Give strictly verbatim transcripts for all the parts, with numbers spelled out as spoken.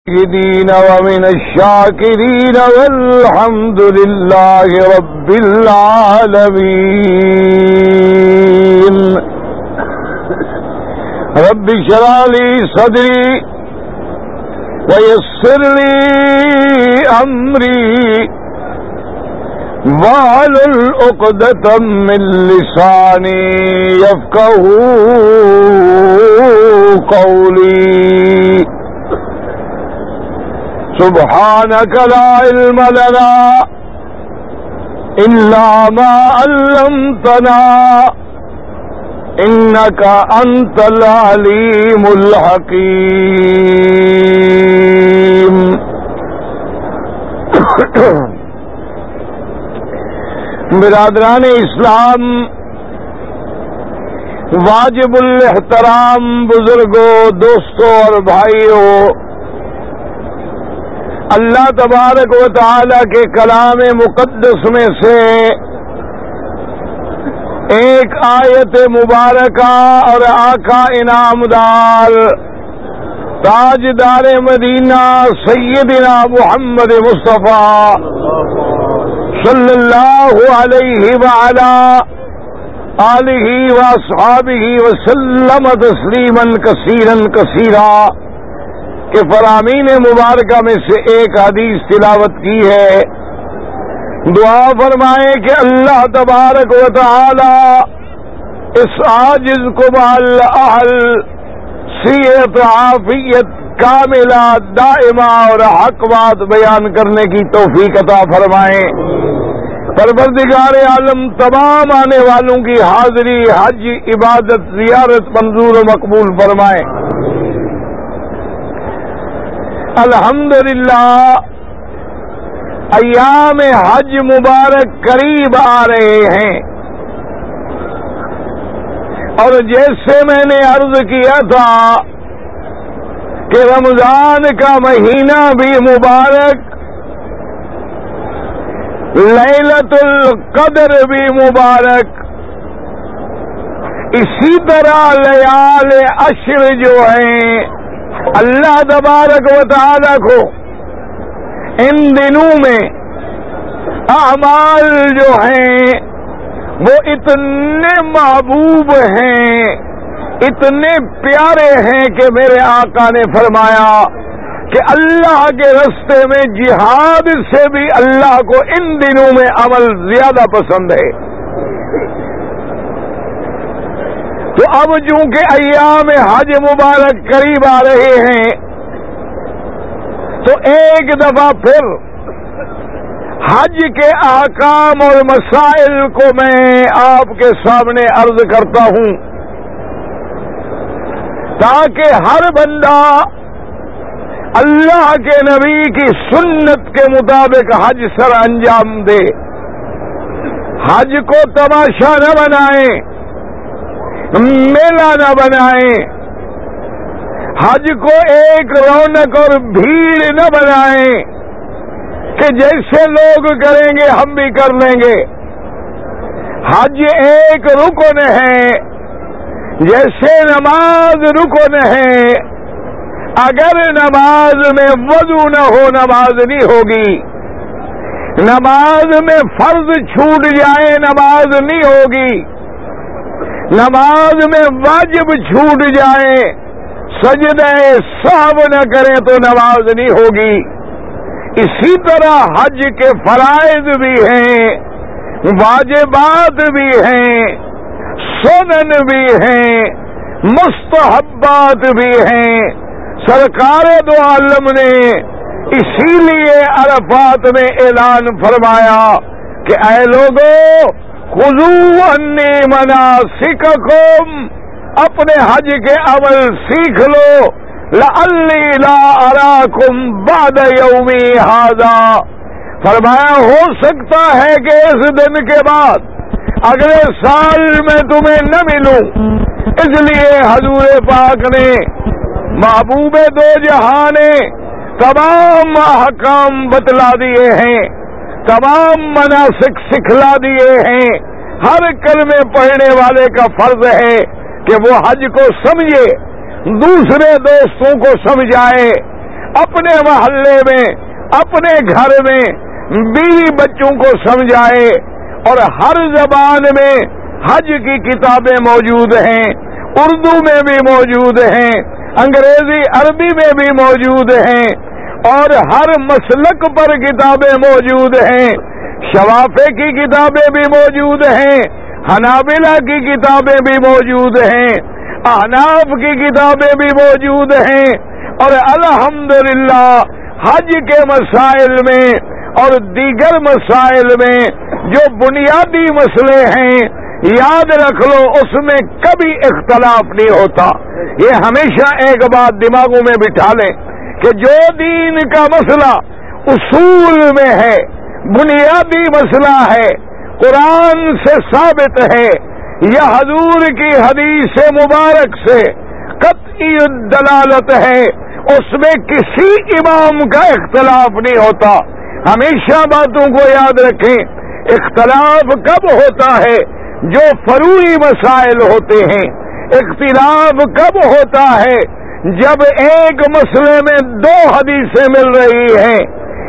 الدين ومن الشاكرين والحمد لله رب العالمين. رب اشرح لي صدري ويسر لي أمري واحلل عقدة من لساني يفقهوا قولي. سبحانك لا علم لنا إلا ما علمتنا إنك أنت العليم الحكيم. برادران اسلام، واجب الاحترام بزرگوں، دوستوں اور بھائیوں، اللہ تبارک و تعالی کے کلام مقدس میں سے ایک آیت مبارکہ اور آقا انعامدار تاجدار مدینہ سیدنا محمد مصطفیٰ صلی اللہ علیہ وعلا آلہ واصحابہ وسلم تسلیما کثیرا کثیرا کہ فرامین مبارکہ میں سے ایک حدیث تلاوت کی ہے. دعا فرمائیں کہ اللہ تبارک و تعالی اس عاجز کو بال اہل صحت عافیت کاملہ دائمہ اور حق بات بیان کرنے کی توفیق عطا فرمائیں. پروردگار عالم تمام آنے والوں کی حاضری، حج، عبادت، زیارت منظور و مقبول فرمائیں. الحمدللہ ایام حج مبارک قریب آ رہے ہیں، اور جیسے میں نے عرض کیا تھا کہ رمضان کا مہینہ بھی مبارک، لیلۃ القدر بھی مبارک، اسی طرح لیال عشر جو ہیں اللہ تبارک و تعالی کو ان دنوں میں اعمال جو ہیں وہ اتنے محبوب ہیں، اتنے پیارے ہیں کہ میرے آقا نے فرمایا کہ اللہ کے راستے میں جہاد سے بھی اللہ کو ان دنوں میں عمل زیادہ پسند ہے. تو اب چونکہ ایام حج مبارک قریب آ رہے ہیں تو ایک دفعہ پھر حج کے احکام اور مسائل کو میں آپ کے سامنے عرض کرتا ہوں تاکہ ہر بندہ اللہ کے نبی کی سنت کے مطابق حج سر انجام دے. حج کو تماشا نہ بنائیں، میلہ نہ بنائیں، حج کو ایک رونق اور بھیڑ نہ بنائیں کہ جیسے لوگ کریں گے ہم بھی کر لیں گے. حج ایک رکن ہے، جیسے نماز رکن ہے. اگر نماز میں وضو نہ ہو نماز نہیں ہوگی، نماز میں فرض چھوٹ جائے نماز نہیں ہوگی، نماز میں واجب چھوٹ جائے سجدہ سہو نہ کریں تو نماز نہیں ہوگی. اسی طرح حج کے فرائض بھی ہیں، واجبات بھی ہیں، سنن بھی ہیں، مستحبات بھی ہیں. سرکار دو عالم نے اسی لیے عرفات میں اعلان فرمایا کہ اے لوگو خذوا انی مناسککم، اپنے حج کے عمل سیکھ لو. لعلی لا اراکم بعد یومی ھذا، فرمایا ہو سکتا ہے کہ اس دن کے بعد اگلے سال میں تمہیں نہ ملوں. اس لیے حضور پاک نے محبوب دو جہاں نے تمام احکام بتلا دیے ہیں، تمام مناسک سکھلا دیے ہیں. ہر کلمے پڑھنے والے کا فرض ہے کہ وہ حج کو سمجھے، دوسرے دوستوں کو سمجھائے اپنے محلے میں، اپنے گھر میں بیوی بچوں کو سمجھائے. اور ہر زبان میں حج کی کتابیں موجود ہیں، اردو میں بھی موجود ہیں، انگریزی عربی میں بھی موجود ہیں، اور ہر مسلک پر کتابیں موجود ہیں. شوافے کی کتابیں بھی موجود ہیں، حنابلہ کی کتابیں بھی موجود ہیں، احناف کی کتابیں بھی موجود ہیں. اور الحمدللہ حج کے مسائل میں اور دیگر مسائل میں جو بنیادی مسئلے ہیں، یاد رکھ لو اس میں کبھی اختلاف نہیں ہوتا. یہ ہمیشہ ایک بات دماغوں میں بٹھا لیں کہ جو دین کا مسئلہ اصول میں ہے، بنیادی مسئلہ ہے، قرآن سے ثابت ہے یا حضور کی حدیث مبارک سے قطعی دلالت ہے، اس میں کسی امام کا اختلاف نہیں ہوتا. ہمیشہ باتوں کو یاد رکھیں. اختلاف کب ہوتا ہے؟ جو فروعی مسائل ہوتے ہیں. اختلاف کب ہوتا ہے؟ جب ایک مسئلے میں دو حدیثیں مل رہی ہیں.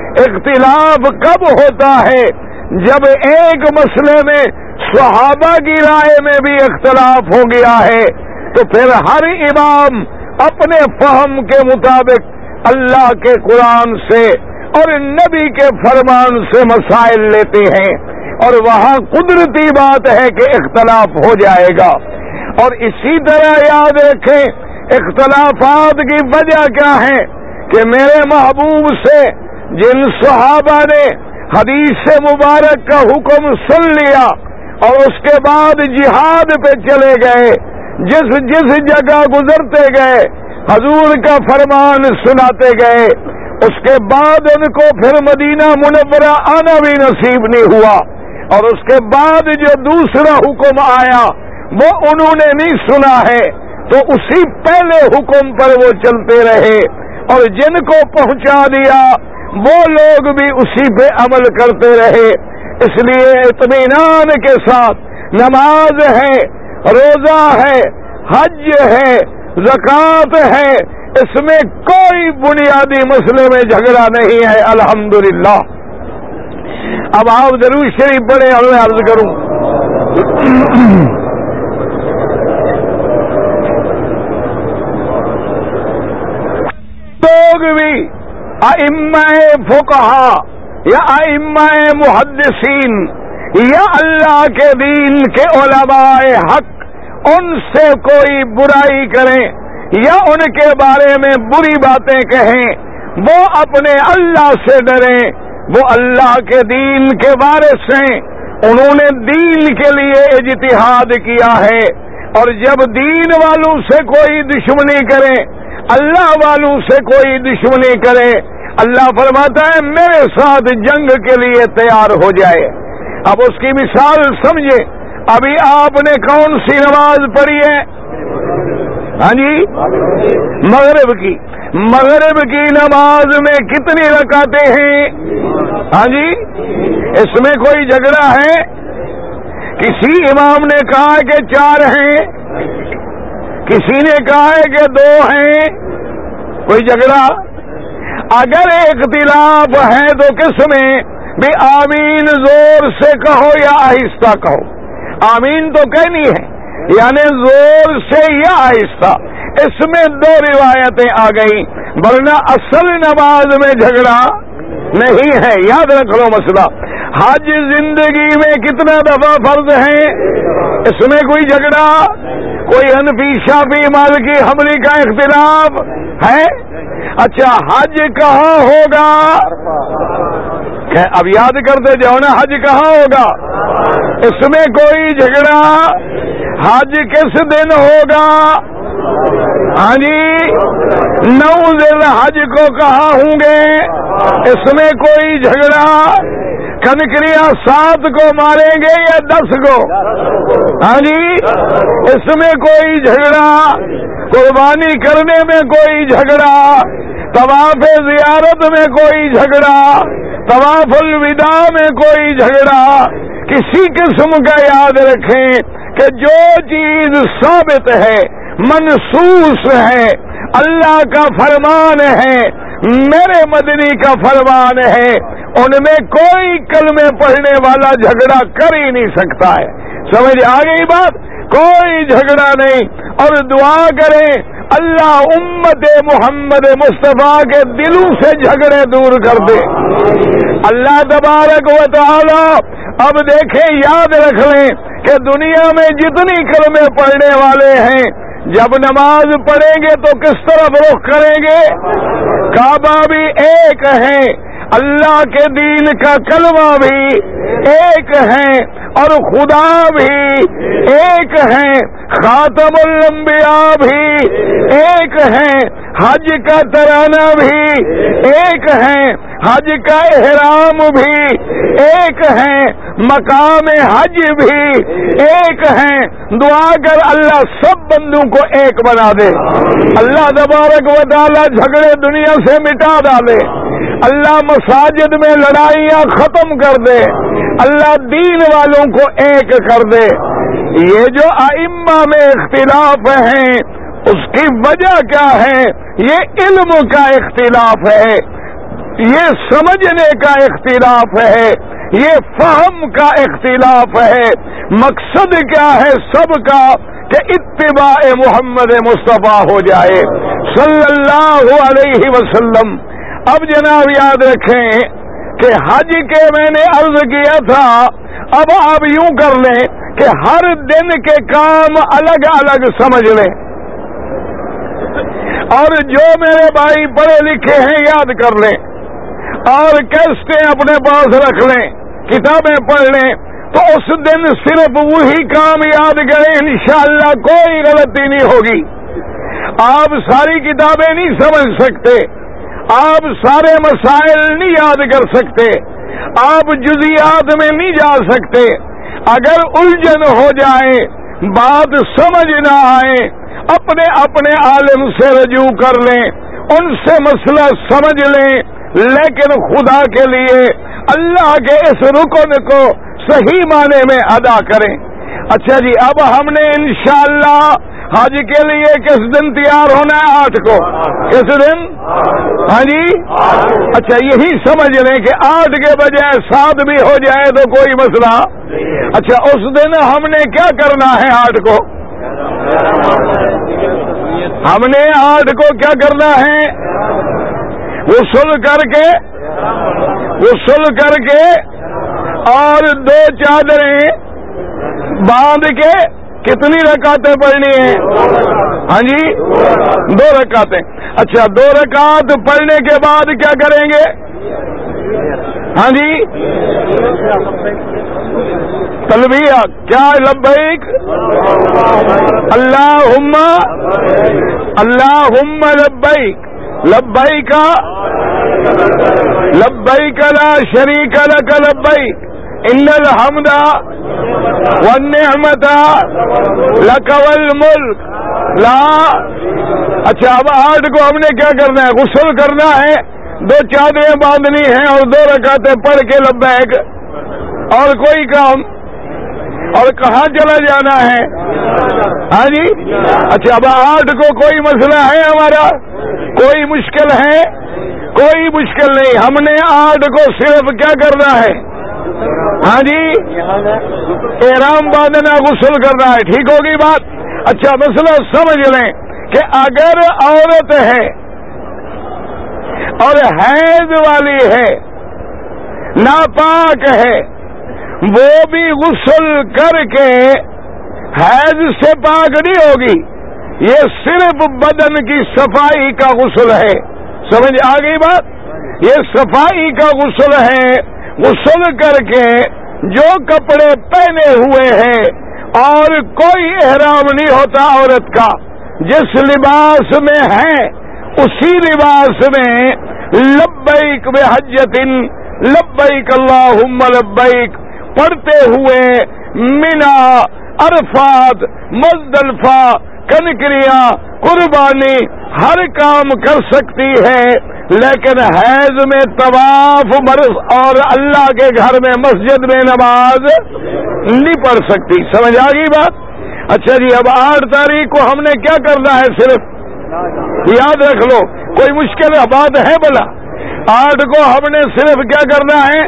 اختلاف کب ہوتا ہے؟ جب ایک مسئلے میں صحابہ کی رائے میں بھی اختلاف ہو گیا ہے. تو پھر ہر امام اپنے فہم کے مطابق اللہ کے قرآن سے اور نبی کے فرمان سے مسائل لیتے ہیں، اور وہاں قدرتی بات ہے کہ اختلاف ہو جائے گا. اور اسی طرح یاد رکھیں اختلافات کی وجہ کیا ہے کہ میرے محبوب سے جن صحابہ نے حدیث مبارک کا حکم سن لیا اور اس کے بعد جہاد پہ چلے گئے، جس جس جگہ گزرتے گئے حضور کا فرمان سناتے گئے، اس کے بعد ان کو پھر مدینہ منورہ آنا بھی نصیب نہیں ہوا، اور اس کے بعد جو دوسرا حکم آیا وہ انہوں نے نہیں سنا ہے، تو اسی پہلے حکم پر وہ چلتے رہے، اور جن کو پہنچا دیا وہ لوگ بھی اسی پہ عمل کرتے رہے. اس لیے اطمینان کے ساتھ نماز ہے، روزہ ہے، حج ہے، زکوٰۃ ہے، اس میں کوئی بنیادی مسئلے میں جھگڑا نہیں ہے. الحمدللہ. اب آپ ضرور شریف پڑھیں، اور میں عرض کروں لوگ بھی ائمہ فقہا یا ائمہ محدثین یا اللہ کے دین کے علماء حق ان سے کوئی برائی کریں یا ان کے بارے میں بری باتیں کہیں، وہ اپنے اللہ سے ڈریں. وہ اللہ کے دین کے وارث ہیں، انہوں نے دین کے لیے اجتہاد کیا ہے. اور جب دین والوں سے کوئی دشمنی کرے، اللہ والوں سے کوئی دشمنی کرے، اللہ فرماتا ہے میرے ساتھ جنگ کے لیے تیار ہو جائے. اب اس کی مثال سمجھے. ابھی آپ نے کون سی نماز پڑھی ہے؟ ہاں جی، مغرب کی. مغرب کی نماز میں کتنی رکعتیں ہیں؟ ہاں جی، اس میں کوئی جھگڑا ہے؟ کسی امام نے کہا کہ چار ہیں، کسی نے کہا ہے کہ دو ہیں. کوئی جھگڑا؟ اگر اختلاف ہے تو کس میں بھی آمین زور سے کہو یا آہستہ کہو. آمین تو کہنی ہے، یعنی زور سے یا آہستہ. اس میں دو روایتیں آ گئیں، ورنہ اصل نماز میں جھگڑا نہیں ہے. یاد رکھ لو مسئلہ. حج زندگی میں کتنا دفعہ فرض ہے؟ اس میں کوئی جھگڑا؟ کوئی حنفی شافعی مالکی حنبلی کا اختلاف ہے؟ اچھا، حج کہاں ہوگا؟ اب یاد کرتے جاؤ نا، حج کہاں ہوگا؟ اس میں کوئی جھگڑا؟ حج کس دن ہوگا؟ ہاں جی، نو ذی الحج کو کہاں ہوں گے؟ اس میں کوئی جھگڑا؟ کنکریاں سات کو ماریں گے یا دس کو؟ ہاں جی، اس میں کوئی جھگڑا؟ قربانی کرنے میں کوئی جھگڑا؟ طواف زیارت میں کوئی جھگڑا؟ طواف الوداع میں کوئی جھگڑا؟ کسی قسم کا یاد رکھیں کہ جو چیز ثابت ہے، منصوص ہے، اللہ کا فرمان ہے، میرے مدنی کا فرمان ہے ان میں کوئی کلمے پڑھنے والا جھگڑا کر ہی نہیں سکتا ہے. سمجھ آ گئی بات؟ کوئی جھگڑا نہیں. اور دعا کریں اللہ امت محمد مصطفیٰ کے دلوں سے جھگڑے دور کر دے. اللہ تبارک و تعالی اب دیکھیں یاد رکھ لیں کہ دنیا میں جتنی کلمے پڑھنے والے ہیں جب نماز پڑھیں گے تو کس طرف رخ کریں گے؟ کعبہ بھی ایک ہے، اللہ کے دین کا کلمہ بھی ایک ہے اور خدا بھی ایک ہے، خاتم الانبیاء بھی ایک ہے، حج کا ترانہ بھی ایک ہے، حج کا احرام بھی ایک ہے، مقام حج بھی ایک ہے. دعا کر اللہ سب بندوں کو ایک بنا دے. اللہ تبارک و تعالی جھگڑے دنیا سے مٹا ڈالے. اللہ مساجد میں لڑائیاں ختم کر دے. اللہ دین والوں کو ایک کر دے. یہ جو ائمہ میں اختلاف ہیں اس کی وجہ کیا ہے؟ یہ علم کا اختلاف ہے، یہ سمجھنے کا اختلاف ہے، یہ فہم کا اختلاف ہے. مقصد کیا ہے سب کا؟ کہ اتباع محمد مصطفیٰ ہو جائے صلی اللہ علیہ وسلم. اب جناب یاد رکھیں کہ حج کے میں نے عرض کیا تھا، اب آپ یوں کر لیں کہ ہر دن کے کام الگ الگ سمجھ لیں، اور جو میرے بھائی پڑھے لکھے ہیں یاد کر لیں، اور کیسٹیں اپنے پاس رکھ لیں، کتابیں پڑھ لیں، تو اس دن صرف وہی کام یاد کریں، انشاءاللہ کوئی غلطی نہیں ہوگی. آپ ساری کتابیں نہیں سمجھ سکتے، آپ سارے مسائل نہیں یاد کر سکتے، آپ جزیات میں نہیں جا سکتے. اگر الجھن ہو جائے، بات سمجھ نہ آئے، اپنے اپنے عالم سے رجوع کر لیں، ان سے مسئلہ سمجھ لیں، لیکن خدا کے لیے اللہ کے اس رکن کو صحیح معنی میں ادا کریں. اچھا جی، اب ہم نے انشاءاللہ حج کے لیے کس دن تیار ہونا ہے؟ آٹھ کو. کس دن؟ ہاں جی، اچھا یہی سمجھ لیں کہ آٹھ کے بجائے سات بھی ہو جائے تو کوئی مسئلہ. اچھا اس دن ہم نے کیا کرنا ہے؟ آٹھ کو ہم نے آٹھ کو کیا کرنا ہے؟ غسل کر کے غسل کر کے اور دو چادریں باندھ کے کتنی رکعتیں پڑھنی ہیں؟ ہاں جی، دو رکعتیں. اچھا دو رکعت پڑھنے کے بعد کیا کریں گے؟ ہاں جی، تلبیہ کیا؟ لبیک اللہم اللہم لبیک لبیک لبیک لا شریک لک لبیک ان الحمد والنعمت لک والملک لا. اچھا اب آٹھ کو ہم نے کیا کرنا ہے؟ غسل کرنا ہے، دو چادریں باندھنی ہیں اور دو رکعتیں پڑھ کے لبیک. اور کوئی کام؟ اور کہاں چلا جانا ہے؟ ہاں جی، اچھا اب آٹھ کو کوئی مسئلہ ہے ہمارا؟ کوئی مشکل ہے؟ کوئی مشکل نہیں. ہم نے آٹھ کو صرف کیا کرنا ہے؟ ہاں جی، احرام باندھنا، غسل کرنا ہے. ٹھیک ہوگی بات؟ اچھا مسئلہ سمجھ لیں کہ اگر عورت ہے اور حیض والی ہے، ناپاک ہے، وہ بھی غسل کر کے حیض سے پاک نہیں ہوگی. یہ صرف بدن کی صفائی کا غسل ہے. سمجھ آ گئی بات؟ یہ صفائی کا غسل ہے. غسل کر کے جو کپڑے پہنے ہوئے ہیں اور کوئی احرام نہیں ہوتا عورت کا، جس لباس میں ہے اسی لباس میں لبیک بحجۃ لبیک اللہم لبیک پڑھتے ہوئے منا، عرفات، مزدلفہ، کنکریاں، قربانی ہر کام کر سکتی ہے، لیکن حیض میں طواف مرض اور اللہ کے گھر میں مسجد میں نماز نہیں پڑھ سکتی. سمجھ آ گئی بات؟ اچھا جی، اب آٹھ تاریخ کو ہم نے کیا کرنا ہے؟ صرف یاد رکھ لو کوئی مشکل بات ہے بلا؟ آٹھ کو ہم نے صرف کیا کرنا ہے؟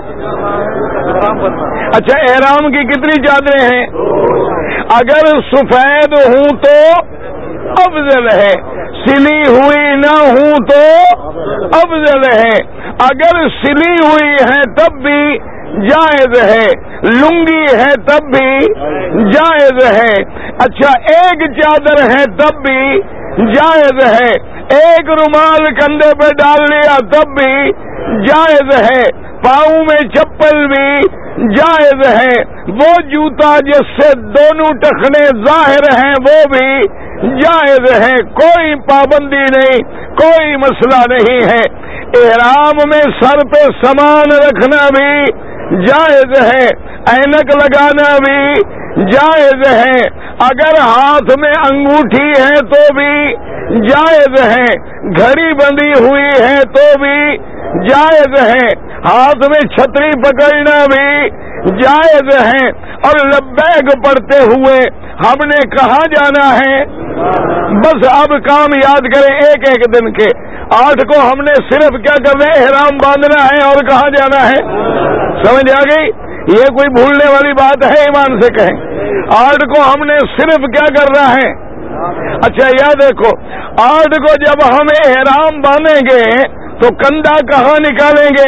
اچھا احرام کی کتنی چادریں ہیں؟ اگر سفید ہوں تو افضل ہے، سلی ہوئی نہ ہوں تو افضل ہے، اگر سلی ہوئی ہے تب بھی جائز ہے، لنگی ہے تب بھی جائز ہے، اچھا ایک چادر ہے تب بھی جائز ہے، ایک رومال کندھے پہ ڈال لیا تب بھی جائز ہے، پاؤں میں چپل بھی جائز ہے، وہ جوتا جس سے دونوں ٹخنے ظاہر ہیں وہ بھی جائز ہے، کوئی پابندی نہیں، کوئی مسئلہ نہیں ہے۔ احرام میں سر پہ سامان رکھنا بھی جائز ہے، اینک لگانا بھی جائز ہے، اگر ہاتھ میں انگوٹھی ہے تو بھی جائز ہے، گھڑی بندھی ہوئی ہے تو بھی جائز ہے، ہاتھ میں چھتری پکڑنا بھی جائز ہے، اور لبیک پڑھتے ہوئے ہم نے کہاں جانا ہے؟ بس اب کام یاد کریں ایک ایک دن کے۔ آٹھ کو ہم نے صرف کیا کرنا ہے؟ احرام باندھنا ہے، اور کہاں جانا ہے؟ سمجھ آ گئی؟ یہ کوئی بھولنے والی بات ہے؟ ایمان سے کہیں آٹھ کو ہم نے صرف کیا کرنا ہے؟ اچھا یاد دیکھو، آٹھ کو جب ہم احرام باندھیں گے تو کندھا کہاں نکالیں گے؟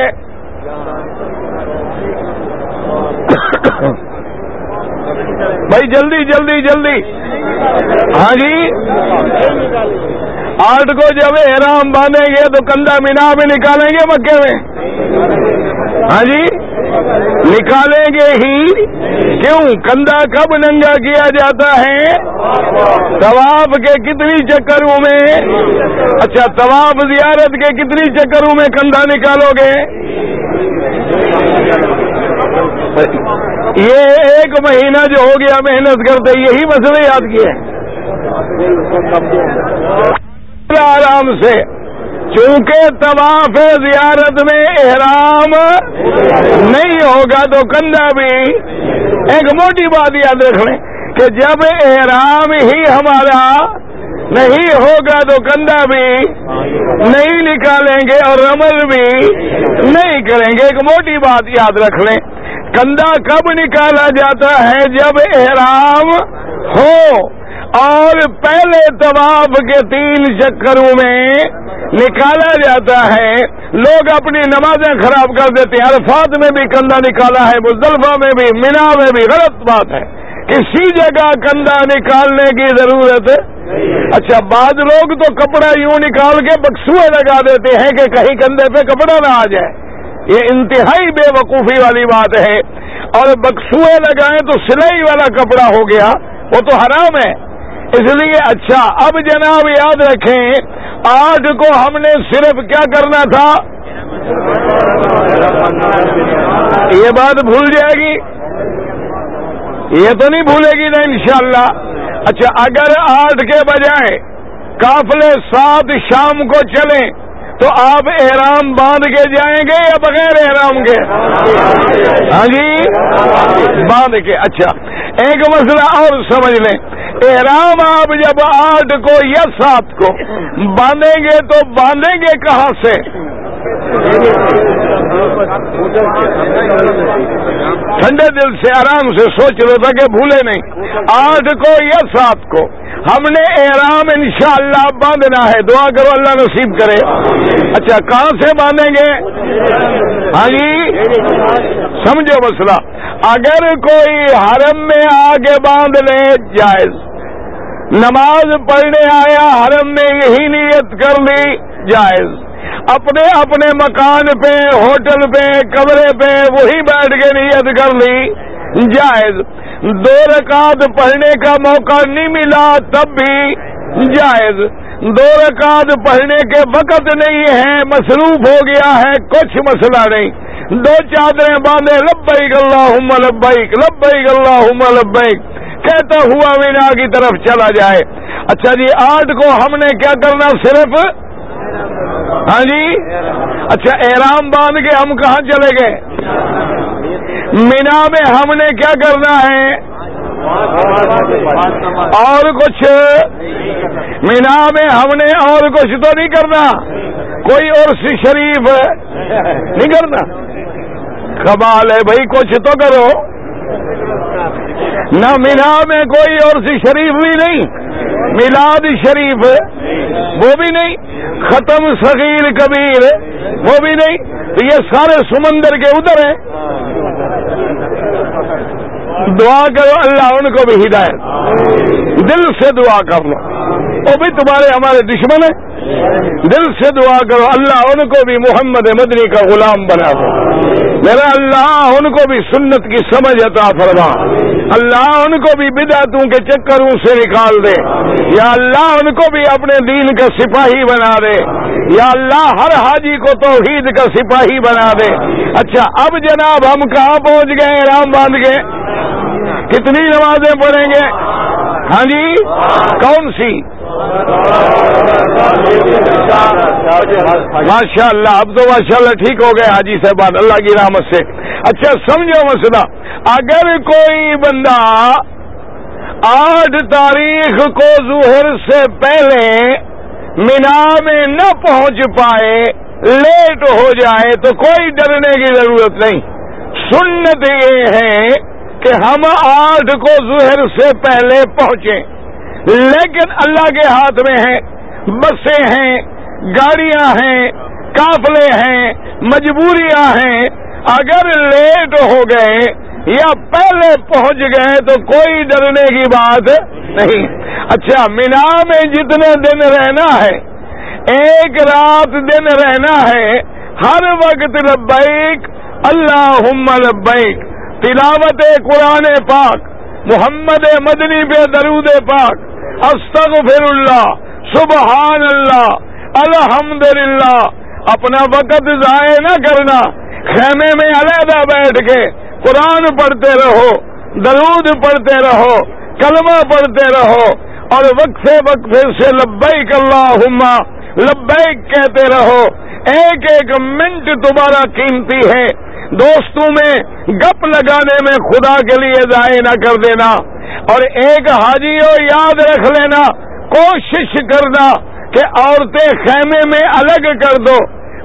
بھائی جلدی جلدی جلدی، ہاں جی آٹھ کو جب احرام باندھیں گے تو کندھا مینا میں نکالیں گے، مکے میں؟ ہاں جی نکالیں گے ہی، کیوں؟ کندھا کب ننگا کیا جاتا ہے؟ طواف کے کتنی چکروں میں؟ اچھا طواف زیارت کے کتنی چکروں میں کندھا نکالو گے؟ یہ ایک مہینہ جو ہو گیا محنت کرتے یہی مسئلے یاد کیے آرام سے، چونکہ طواف زیارت میں احرام نہیں ہوگا تو کندھا بھی، ایک موٹی بات یاد رکھ لیں کہ جب احرام ہی ہمارا نہیں ہوگا تو کندھا بھی نہیں نکالیں گے اور رمل بھی نہیں کریں گے۔ ایک موٹی بات یاد رکھ لیں، کندھا کب نکالا جاتا ہے؟ جب احرام ہو، اور پہلے طواف کے تین چکروں میں نکالا جاتا ہے۔ لوگ اپنی نمازیں خراب کر دیتے ہیں، عرفات میں بھی کندھا نکالا ہے، مزدلفہ میں بھی، مینا میں بھی، غلط بات ہے، کسی جگہ کندھا نکالنے کی ضرورت ہے۔ اچھا بعض لوگ تو کپڑا یوں نکال کے بکسوئے لگا دیتے ہیں کہ کہیں کندھے پہ کپڑا نہ آ جائے، یہ انتہائی بے وقوفی والی بات ہے، اور بکسوئے لگائیں تو سلائی والا کپڑا ہو گیا، وہ تو حرام ہے، اس لیے۔ اچھا اب جناب یاد رکھیں، آٹھ کو ہم نے صرف کیا کرنا تھا؟ یہ بات بھول جائے گی؟ یہ تو نہیں بھولے گی نا انشاءاللہ؟ اچھا اگر آٹھ کے بجائے قافلے سات شام کو چلیں تو آپ احرام باندھ کے جائیں گے یا بغیر احرام کے؟ ہاں جی باندھ کے۔ اچھا ایک مسئلہ اور سمجھ لیں، احرام آپ جب آٹھ کو یا سات کو باندھیں گے تو باندھیں گے کہاں سے؟ ٹھنڈے دل سے آرام سے سوچ لو تاکہ بھولے نہیں۔ آٹھ کو یا سات کو ہم نے احرام انشاءاللہ باندھنا ہے، دعا کرو اللہ نصیب کرے۔ اچھا کہاں سے باندھیں گے؟ ہاں جی سمجھو مسئلہ، اگر کوئی حرم میں آ کے باندھ لے جائز، نماز پڑھنے آیا حرم میں یہی نیت کر لی جائز، اپنے اپنے مکان پہ، ہوٹل پہ، کمرے پہ وہی بیٹھ کے نیت کر لی جائز، دو رکعت پڑھنے کا موقع نہیں ملا تب بھی جائز، دو رکعت پڑھنے کے وقت نہیں ہے، مصروف ہو گیا ہے، کچھ مسئلہ نہیں، دو چادریں باندھے لبیک اللہم لبیک لبیک اللہم لبیک کہتا ہوا مینا کی طرف چلا جائے۔ اچھا جی آٹھ کو ہم نے کیا کرنا صرف؟ ہاں جی اچھا احرام باندھ کے ہم کہاں چلے گئے؟ مینا میں ہم نے کیا کرنا ہے؟ اور کچھ؟ مینا میں ہم نے اور کچھ تو نہیں کرنا، کوئی عرس شریف نہیں کرنا؟ کمال ہے بھائی، کچھ تو کرو نہ۔ مینا میں کوئی عرس شریف بھی نہیں، میلاد شریف وہ بھی نہیں، ختم صغیر کبیر وہ بھی نہیں، تو یہ سارے سمندر کے ادھر ہیں۔ دعا کرو اللہ ان کو بھی ہدایت، دل سے دعا کر لو، وہ بھی تمہارے ہمارے دشمن ہیں، دل سے دعا کرو اللہ ان کو بھی محمد مدنی کا غلام بنا دو، میرا اللہ ان کو بھی سنت کی سمجھ عطا فرما، اللہ ان کو بھی بدعتوں کے چکروں سے نکال دے، یا اللہ ان کو بھی اپنے دین کا سپاہی بنا دے، یا اللہ ہر حاجی کو توحید کا سپاہی بنا دے۔ اچھا اب جناب ہم کہاں پہنچ گئے؟ رام باندھ گئے، کتنی نمازیں پڑھیں گے؟ ہاں جی کون سی؟ ماشاء اللہ اب تو ماشاء اللہ ٹھیک ہو گئے حاجی صاحبان اللہ کی رحمت سے۔ اچھا سمجھو مسئلہ، اگر کوئی بندہ آٹھ تاریخ کو ظہر سے پہلے مینا میں نہ پہنچ پائے، لیٹ ہو جائے، تو کوئی ڈرنے کی ضرورت نہیں۔ سنت یہ ہے کہ ہم آٹھ کو ظہر سے پہلے پہنچیں، لیکن اللہ کے ہاتھ میں ہے، بسیں ہیں، گاڑیاں ہیں، قافلے ہیں، مجبوریاں ہیں، اگر لیٹ ہو گئے یا پہلے پہنچ گئے تو کوئی ڈرنے کی بات نہیں۔ اچھا مینا میں جتنے دن رہنا ہے، ایک رات دن رہنا ہے، ہر وقت لبیک اللہم لبیک، تلاوت قرآن پاک، محمد مدنی پہ درود پاک، استغفر اللہ، سبحان اللہ، الحمدللہ۔ اپنا وقت ضائع نہ کرنا، خیمے میں علیحدہ بیٹھ کے قرآن پڑھتے رہو، درود پڑھتے رہو، کلمہ پڑھتے رہو، اور وقفے وقفے سے لبیک اللہم لبیک کہتے رہو۔ ایک ایک منٹ تمہارا قیمتی ہے، دوستوں میں گپ لگانے میں خدا کے لیے ضائع نہ کر دینا۔ اور ایک حاجیو یاد رکھ لینا، کوشش کرنا کہ عورتیں خیمے میں الگ کر دو،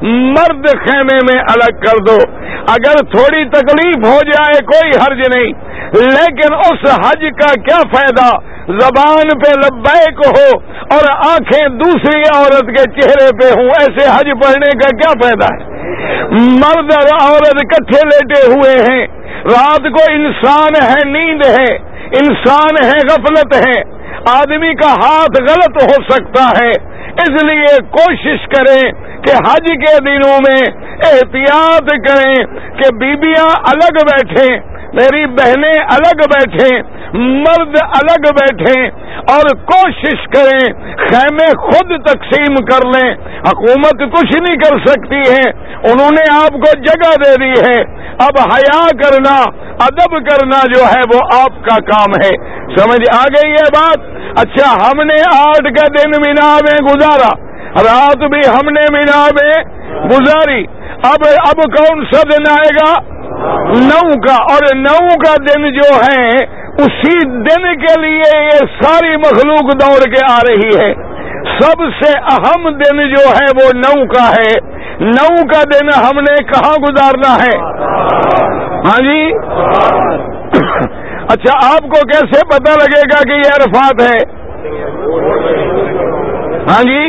مرد خیمے میں الگ کر دو۔ اگر تھوڑی تکلیف ہو جائے کوئی حرج نہیں، لیکن اس حج کا کیا فائدہ زبان پہ لبیک ہو اور آنکھیں دوسری عورت کے چہرے پہ ہوں، ایسے حج پڑھنے کا کیا فائدہ ہے؟ مرد اور عورت اکٹھے لیٹے ہوئے ہیں، رات کو انسان ہے، نیند ہے، انسان ہے، غفلت ہے، آدمی کا ہاتھ غلط ہو سکتا ہے، اس لیے کوشش کریں کہ حج کے دنوں میں احتیاط کریں کہ بیویاں الگ بیٹھیں، میری بہنیں الگ بیٹھیں، مرد الگ بیٹھیں، اور کوشش کریں خیمے خود تقسیم کر لیں۔ حکومت کچھ نہیں کر سکتی ہے، انہوں نے آپ کو جگہ دے دی ہے، اب حیا کرنا، ادب کرنا جو ہے وہ آپ کا کام ہے۔ سمجھ آ گئی ہے بات؟ اچھا ہم نے آٹھ کا دن مینا میں گزارا، رات بھی ہم نے مینا میں گزاری، اب اب کون سا دن آئے گا؟ نو کا، اور نو کا دن جو ہے اسی دن کے لیے یہ ساری مخلوق دوڑ کے آ رہی ہے۔ سب سے اہم دن جو ہے وہ نو کا ہے۔ نو کا دن ہم نے کہاں گزارنا ہے؟ ہاں جی اچھا آپ کو کیسے پتہ لگے گا کہ یہ عرفات ہے؟ ہاں جی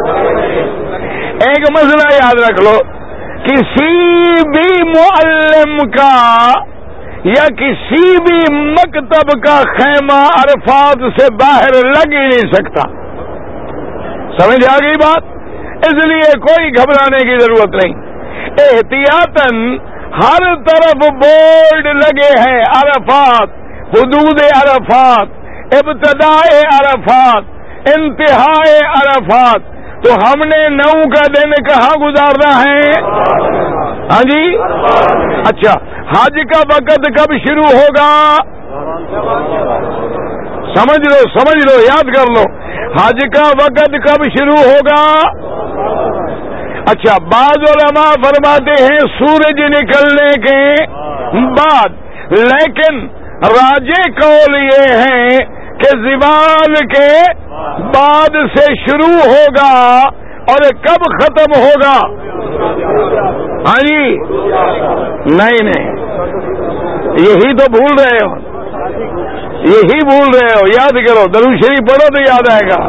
ایک مسئلہ یاد رکھ لو، کسی بھی معلم کا یا کسی بھی مکتب کا خیمہ عرفات سے باہر لگ ہی نہیں سکتا۔ سمجھ آ گئی بات؟ اس لیے کوئی گھبرانے کی ضرورت نہیں۔ احتیاطاً ہر طرف بورڈ لگے ہیں، عرفات، حدود عرفات، ابتداء عرفات، انتہاء عرفات۔ تو ہم نے نو کا دن کہاں گزارنا ہے؟ ہاں جی اچھا حج کا وقت کب شروع ہوگا؟ سمجھ لو سمجھ لو یاد کر لو، حج کا وقت کب شروع ہوگا؟ اچھا بعض علماء فرماتے ہیں سورج نکلنے کے بعد، لیکن راجح قول یہ ہے کہ زوال کے بعد سے شروع ہوگا، اور کب ختم ہوگا؟ ہاں جی نہیں نہیں، یہی تو بھول رہے ہو، یہی بھول رہے ہو. یاد کرو، درود شریف پڑھو تو یاد آئے گا.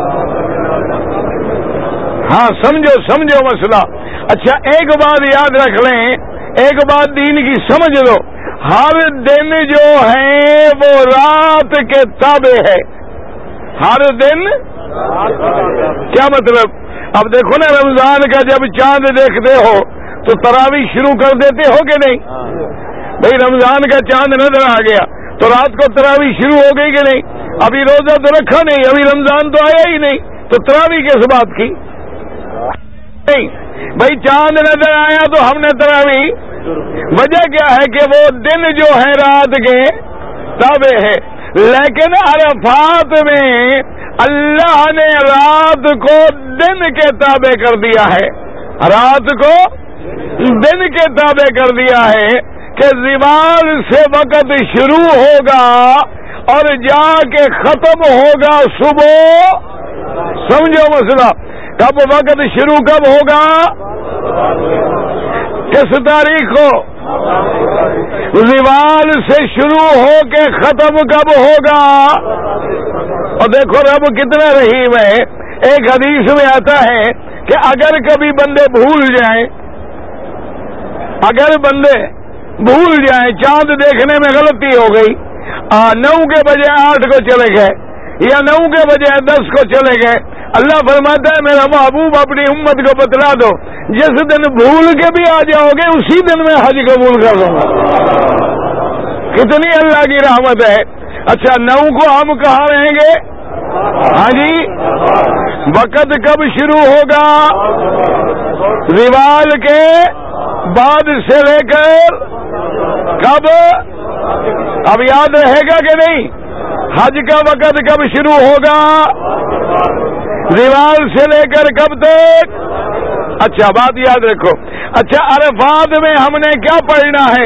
ہاں سمجھو سمجھو مسئلہ. اچھا ایک بات یاد رکھ لیں، ایک بات دین کی سمجھ لو، ہر دن جو ہے وہ رات کے تابع ہے. ہر دن کیا مطلب؟ اب دیکھو نا، رمضان کا جب چاند دیکھتے ہو تو تراویح شروع کر دیتے ہو کہ نہیں؟ بھئی رمضان کا چاند نظر آ گیا تو رات کو تراویح شروع ہو گئی کہ نہیں؟ ابھی روزہ تو رکھا نہیں، ابھی رمضان تو آیا ہی نہیں، تو تراویح کس بات کی؟ نہیں بھائی، چاند نظر آیا تو ہم نے تراویح. وجہ کیا ہے کہ وہ دن جو ہے رات کے تابع ہے. لیکن عرفات میں اللہ نے رات کو دن کے تابع کر دیا ہے، رات کو دن کے تابع کر دیا ہے کہ زوال سے وقت شروع ہوگا اور جا کے ختم ہوگا صبح. سمجھو مسئلہ، کب وقت شروع کب ہوگا؟ کس تاریخ کو؟ زوال سے شروع ہو کے ختم کب ہوگا؟ اور دیکھو رب کتنا رحیم ہے. ایک حدیث میں آتا ہے کہ اگر کبھی بندے بھول جائیں، اگر بندے بھول جائیں، چاند دیکھنے میں غلطی ہو گئی، نو کے بجائے آٹھ کو چلے گئے یا نو کے بجائے دس کو چلے گئے، اللہ فرماتا ہے میرا محبوب اپنی امت کو بتلا دو، جس دن بھول کے بھی آ جاؤ گے اسی دن میں حج قبول کر لوں گا. کتنی اللہ کی رحمت ہے. اچھا نو کو ہم کہاں رہیں گے؟ ہاں جی، وقت کب شروع ہوگا؟ زوال کے بعد سے لے کر کب؟ اب یاد رہے گا کہ نہیں؟ حج کا وقت کب شروع ہوگا؟ زوال سے لے کر کب تک؟ اچھا بات یاد رکھو. اچھا عرفات میں ہم نے کیا پڑھنا ہے؟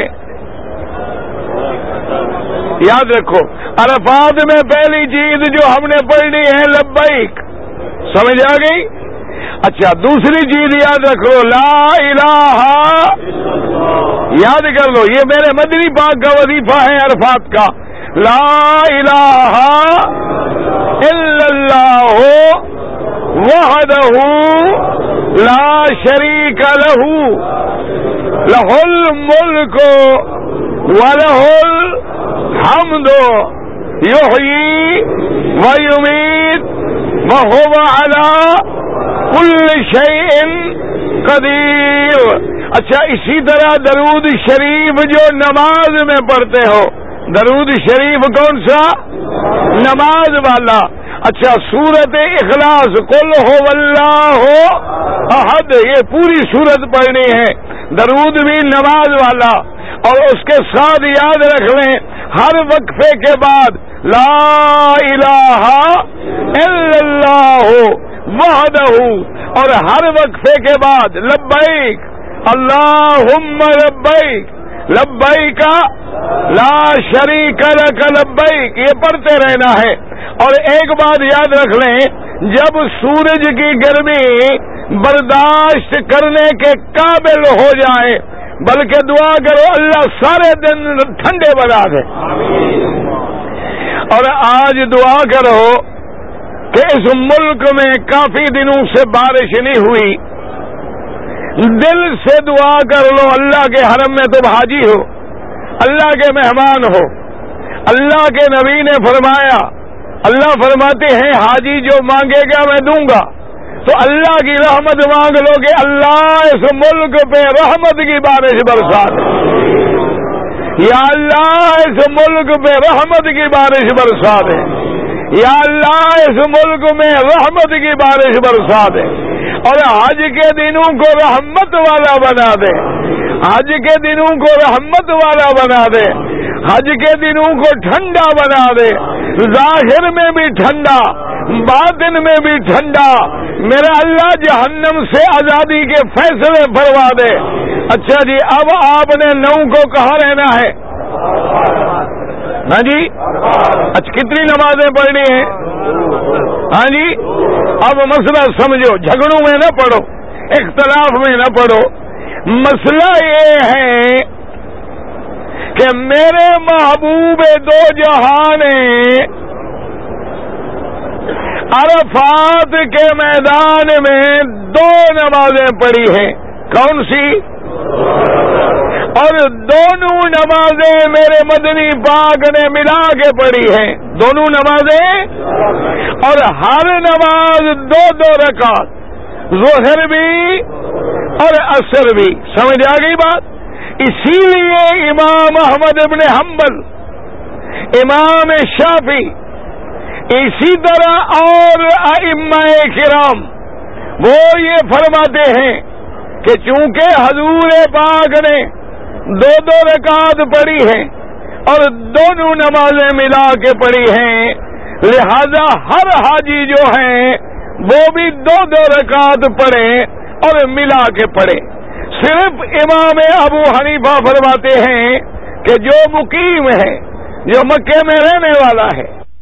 یاد رکھو، عرفات میں پہلی چیز جو ہم نے پڑھنی ہے لبیک. سمجھ آ گئی؟ اچھا دوسری چیز یاد رکھو، لا الہ، یاد کر لو، یہ میرے مدنی پاک کا وظیفہ ہے عرفات کا. لا الہ الا اللہ وحدہ لا شریک لہ لہ الملک ولہ الحمد یحیی ویمیت وہو علی کل شیء قدیر. اچھا اسی طرح درود شریف جو نماز میں پڑھتے ہو، درود شریف کون سا؟ نماز والا. اچھا سورت اخلاص، قل ہو اللہ احد، یہ پوری سورت پڑھنی ہے. درود بھی نماز والا. اور اس کے ساتھ یاد رکھ لیں ہر وقفے کے بعد لا الہ الا اللہ وحدہ، اور ہر وقفے کے بعد لبیک اللہم لبیک لبیک لا شریک لک لبیک، یہ پڑھتے رہنا ہے. اور ایک بات یاد رکھ لیں، جب سورج کی گرمی برداشت کرنے کے قابل ہو جائے، بلکہ دعا کرو اللہ سارے دن ٹھنڈے بنا دے. اور آج دعا کرو کہ اس ملک میں کافی دنوں سے بارش نہیں ہوئی، دل سے دعا کر لو. اللہ کے حرم میں تم حاجی ہو، اللہ کے مہمان ہو. اللہ کے نبی نے فرمایا، اللہ فرماتے ہیں حاجی جو مانگے گا میں دوں گا. تو اللہ کی رحمت مانگ لو کہ اللہ اس ملک پہ رحمت کی بارش برسا دے، یا اللہ اس ملک پہ رحمت کی بارش برسا دے، یا اللہ اس ملک میں رحمت کی بارش برسا دے. اور حج کے دنوں کو رحمت والا بنا دے، حج کے دنوں کو رحمت والا بنا دے، حج کے دنوں کو ٹھنڈا بنا دے، ظاہر میں بھی ٹھنڈا، باطن میں بھی ٹھنڈا. میرا اللہ جہنم سے آزادی کے فیصلے فرما دے. اچھا جی، اب آپ نے نو کو کہاں رہنا ہے؟ ہاں جی، اچھا کتنی نمازیں پڑھنی ہیں؟ ہاں جی اب مسئلہ سمجھو، جھگڑوں میں نہ پڑو، اختلاف میں نہ پڑو. مسئلہ یہ ہے کہ میرے محبوب دو جہان نے عرفات کے میدان میں دو نمازیں پڑھی ہیں. کون سی؟ اور دونوں نمازیں میرے مدنی پاک نے ملا کے پڑھی ہیں. دونوں نمازیں، اور ہر نماز دو دو رکعت، ظہر بھی اور عصر بھی. سمجھ آ گئی بات؟ اسی لیے امام احمد ابن حنبل، امام شافعی، اسی طرح اور ائمہ کرام وہ یہ فرماتے ہیں کہ چونکہ حضور پاک نے دو دو رکعت پڑھی ہیں اور دونوں نمازیں ملا کے پڑھی ہیں، لہذا ہر حاجی جو ہیں وہ بھی دو دو رکعت پڑھیں اور ملا کے پڑھیں. صرف امام ابو حنیفہ فرماتے ہیں کہ جو مقیم ہے، جو مکے میں رہنے والا ہے،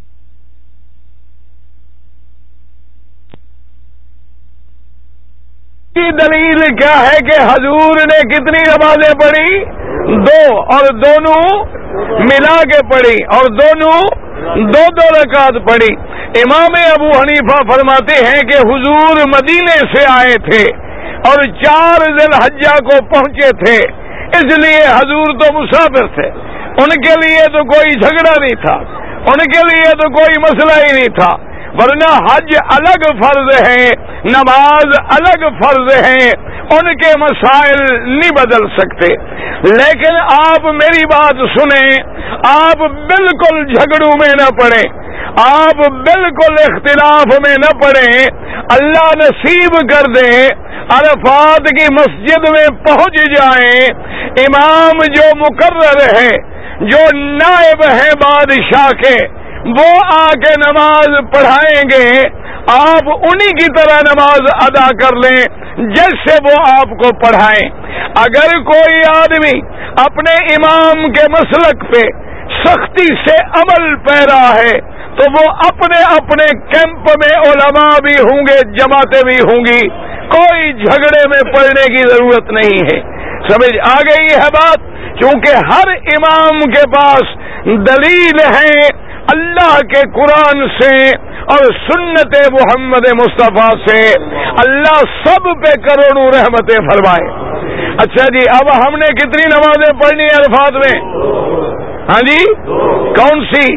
کی دلیل کیا ہے کہ حضور نے کتنی نمازیں پڑھی؟ دو، اور دونوں ملا کے پڑھی، اور دونوں دو دو رکعت پڑھی. امام ابو حنیفہ فرماتے ہیں کہ حضور مدینے سے آئے تھے اور چار ذی الحجہ کو پہنچے تھے، اس لیے حضور تو مسافر تھے، ان کے لیے تو کوئی جھگڑا نہیں تھا، ان کے لیے تو کوئی مسئلہ ہی نہیں تھا. ورنہ حج الگ فرض ہے، نماز الگ فرض ہے، ان کے مسائل نہیں بدل سکتے. لیکن آپ میری بات سنیں، آپ بالکل جھگڑوں میں نہ پڑیں، آپ بالکل اختلاف میں نہ پڑیں. اللہ نصیب کر دے عرفات کی مسجد میں پہنچ جائیں، امام جو مقرر ہے، جو نائب ہیں بادشاہ کے، وہ آ کے نماز پڑھائیں گے، آپ انہی کی طرح نماز ادا کر لیں جیسے وہ آپ کو پڑھائیں. اگر کوئی آدمی اپنے امام کے مسلک پہ سختی سے عمل پیرا ہے تو وہ اپنے اپنے کیمپ میں علماء بھی ہوں گے، جماعتیں بھی ہوں گی، کوئی جھگڑے میں پڑنے کی ضرورت نہیں ہے. سمجھ آ گئی ہے بات؟ چونکہ ہر امام کے پاس دلیل ہے اللہ کے قرآن سے اور سنت محمد مصطفیٰ سے. اللہ سب پہ کروڑوں رحمتیں فرمائے. اچھا جی، اب ہم نے کتنی نمازیں پڑھنی عرفات میں؟ ہاں جی، کون سی؟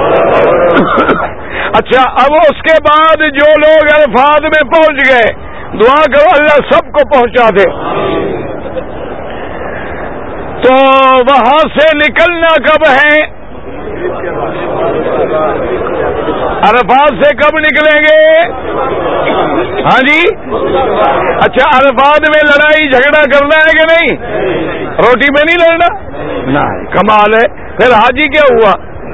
اچھا، اب اس کے بعد جو لوگ عرفات میں پہنچ گئے، دعا کرو اللہ سب کو پہنچا دے. تو وہاں سے نکلنا کب ہے؟ عرفات سے کب نکلیں گے؟ ہاں جی، اچھا، عرفات میں لڑائی جھگڑا کرنا ہے کہ نہیں؟ روٹی میں نہیں لڑنا؟ نہیں. کمال ہے. پھر حاجی کیا ہوا؟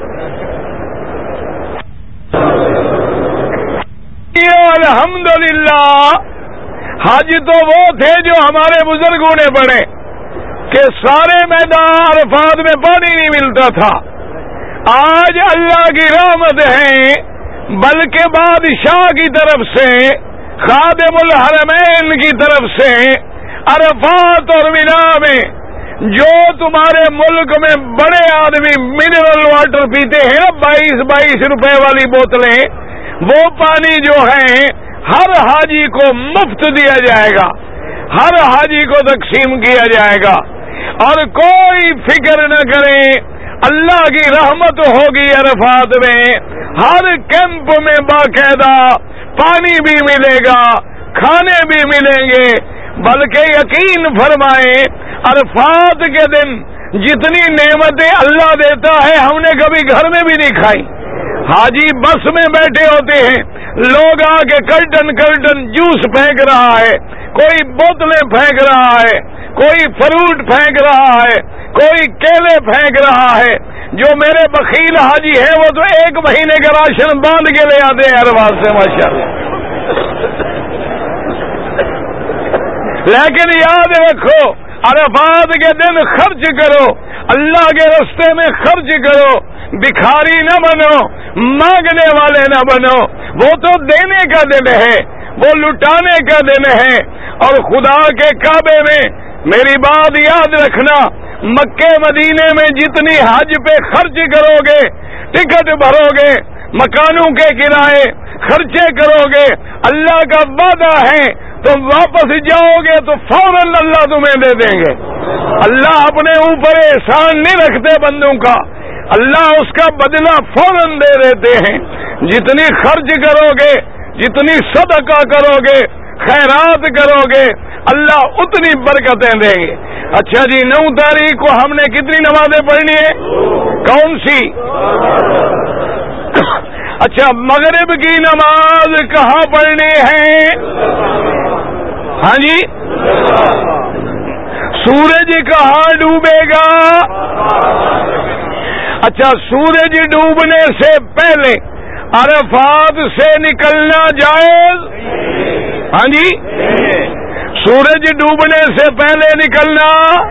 الحمدللہ، حج تو وہ تھے جو ہمارے بزرگوں نے پڑھے کہ سارے میدان عرفات میں پانی نہیں ملتا تھا. آج اللہ کی رحمت ہے، بلکہ بادشاہ کی طرف سے، خادم الحرمین کی طرف سے عرفات اور مینا میں جو تمہارے ملک میں بڑے آدمی منرل واٹر پیتے ہیں، بائیس بائیس روپے والی بوتلیں، وہ پانی جو ہے ہر حاجی کو مفت دیا جائے گا، ہر حاجی کو تقسیم کیا جائے گا. اور کوئی فکر نہ کریں، اللہ کی رحمت ہوگی. عرفات میں ہر کیمپ میں باقاعدہ پانی بھی ملے گا، کھانے بھی ملیں گے. بلکہ یقین فرمائیں، عرفات کے دن جتنی نعمتیں اللہ دیتا ہے ہم نے کبھی گھر میں بھی نہیں کھائی. حاجی بس میں بیٹھے ہوتے ہیں، لوگ آ کے کرٹن کرٹن جوس پھینک رہا ہے، کوئی بوتلیں پھینک رہا ہے، کوئی فروٹ پھینک رہا ہے، کوئی کیلے پھینک رہا ہے. جو میرے بخیل حاجی ہیں وہ تو ایک مہینے کا راشن باندھ کے لے آتے ہیں عرفات سے، ماشاءاللہ. لیکن یاد رکھو، عرفات کے دن خرچ کرو، اللہ کے راستے میں خرچ کرو، भिखारी न बनो, मांगने वाले न बनो। वो तो देने का दिन है, वो लुटाने का दिन है। और खुदा के काबे में मेरी बात याद रखना, मक्के मदीने में जितनी हज पे खर्च करोगे, टिकट भरोगे, मकानों के किराए खर्चे करोगे, अल्लाह का वादा है तुम वापस जाओगे तो फौरन अल्लाह तुम्हें दे देंगे। अल्लाह अपने ऊपर एहसान नहीं रखते बंदों का, अल्लाह उसका बदला फौरन दे देते हैं। जितनी खर्च करोगे, जितनी सदका करोगे, खैरात करोगे, अल्लाह उतनी बरकतें देंगे। अच्छा जी, नौ तारीख को हमने कितनी नमाजें पढ़नी है? कौन सी? अच्छा, मगरिब की नमाज कहाँ पढ़नी है? हाँ जी, सूरज कहाँ डूबेगा? अच्छा, सूरज डूबने से पहले अरफात से निकलना जायज? हाँ जी, सूरज डूबने से पहले निकलना,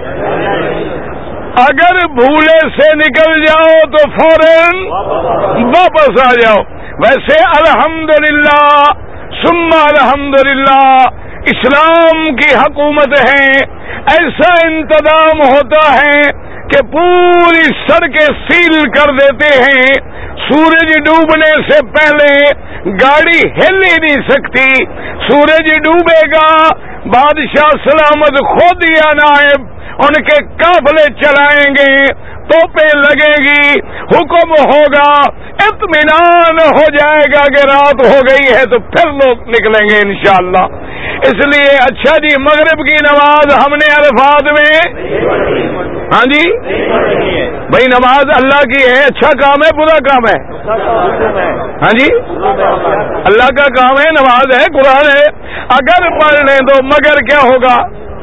अगर भूले से निकल जाओ तो फौरन वापस आ जाओ। वैसे अल्हम्दुलिल्लाह सुम्मा अल्हम्दुलिल्लाह इस्लाम की हुकूमत है, ऐसा इंतजाम होता है कि पूरी सड़कें सील कर देते हैं। सूरज डूबने से पहले गाड़ी हिल ही नहीं सकती। सूरज डूबेगा, बादशाह सलामत खुद या नायब उनके काफले चलाएंगे, तोपें लगेगी, हुक्म होगा, इत्मीनान हो जाएगा कि रात हो गई है, तो फिर लोग निकलेंगे इंशाअल्लाह। इसलिए अच्छा जी, मगरिब की नमाज हमने अरफात में, हाँ जी भाई, नमाज अल्लाह की है, अच्छा काम है बुरा काम है? हाँ जी, अल्लाह का काम है, नमाज है, कुरान है। अगर पढ़ लें तो मगर क्या होगा?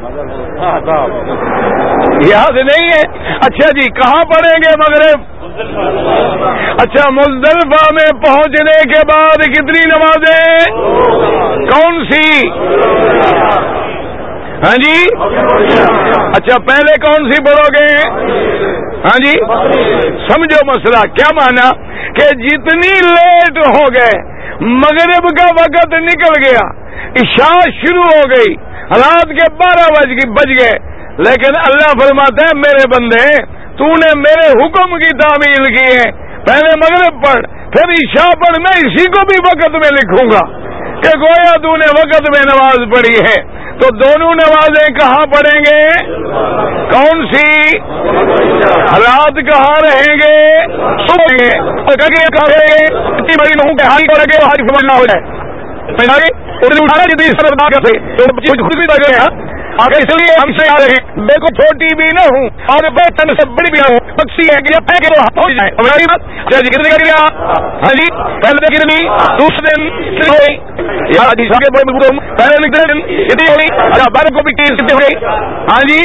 याद नहीं है? अच्छा जी, कहाँ पढ़ेंगे मगरिब? अच्छा, मुज़दलिफा में पहुंचने के बाद कितनी नमाजें? कौन सी? हाँ जी, अच्छा पहले कौन सी पढ़ोगे? हाँ जी, समझो मसला क्या माना कि जितनी लेट हो गए, मगरिब का वक़्त निकल गया, इशा शुरू हो गई, रात के बारह बज बज गए, लेकिन अल्लाह फरमाता है मेरे बंदे, तूने मेरे हुक्म की तामील की है, पहले मगरिब पढ़ फिर इशा पढ़, मैं इसी को भी वक़्त में लिखूंगा कि गोया तूने वक़्त में नमाज पढ़ी है। तो दोनों नमाजें कहाँ पढ़ेंगे? कौन सी? रात कहाँ रहेंगे? सोएंगे। कहाँ रहेंगे? इतनी बड़ी नहू के हाथ को लगे हाथ समझना हो जाए, इसलिए हमसे आ रहे हैं। देखो छोटी भी न हूँ और बेतन से बड़ी भी न हूँ, पक्षी है कि फेंके तो पहुंच जाए। कितने कर दिया? हाँ जी, पहले गिरनी, दूसरे दिन पहले निकले दिन इतनी हो गई। अच्छा, बारह को भी कितनी हो गई? हाँ जी,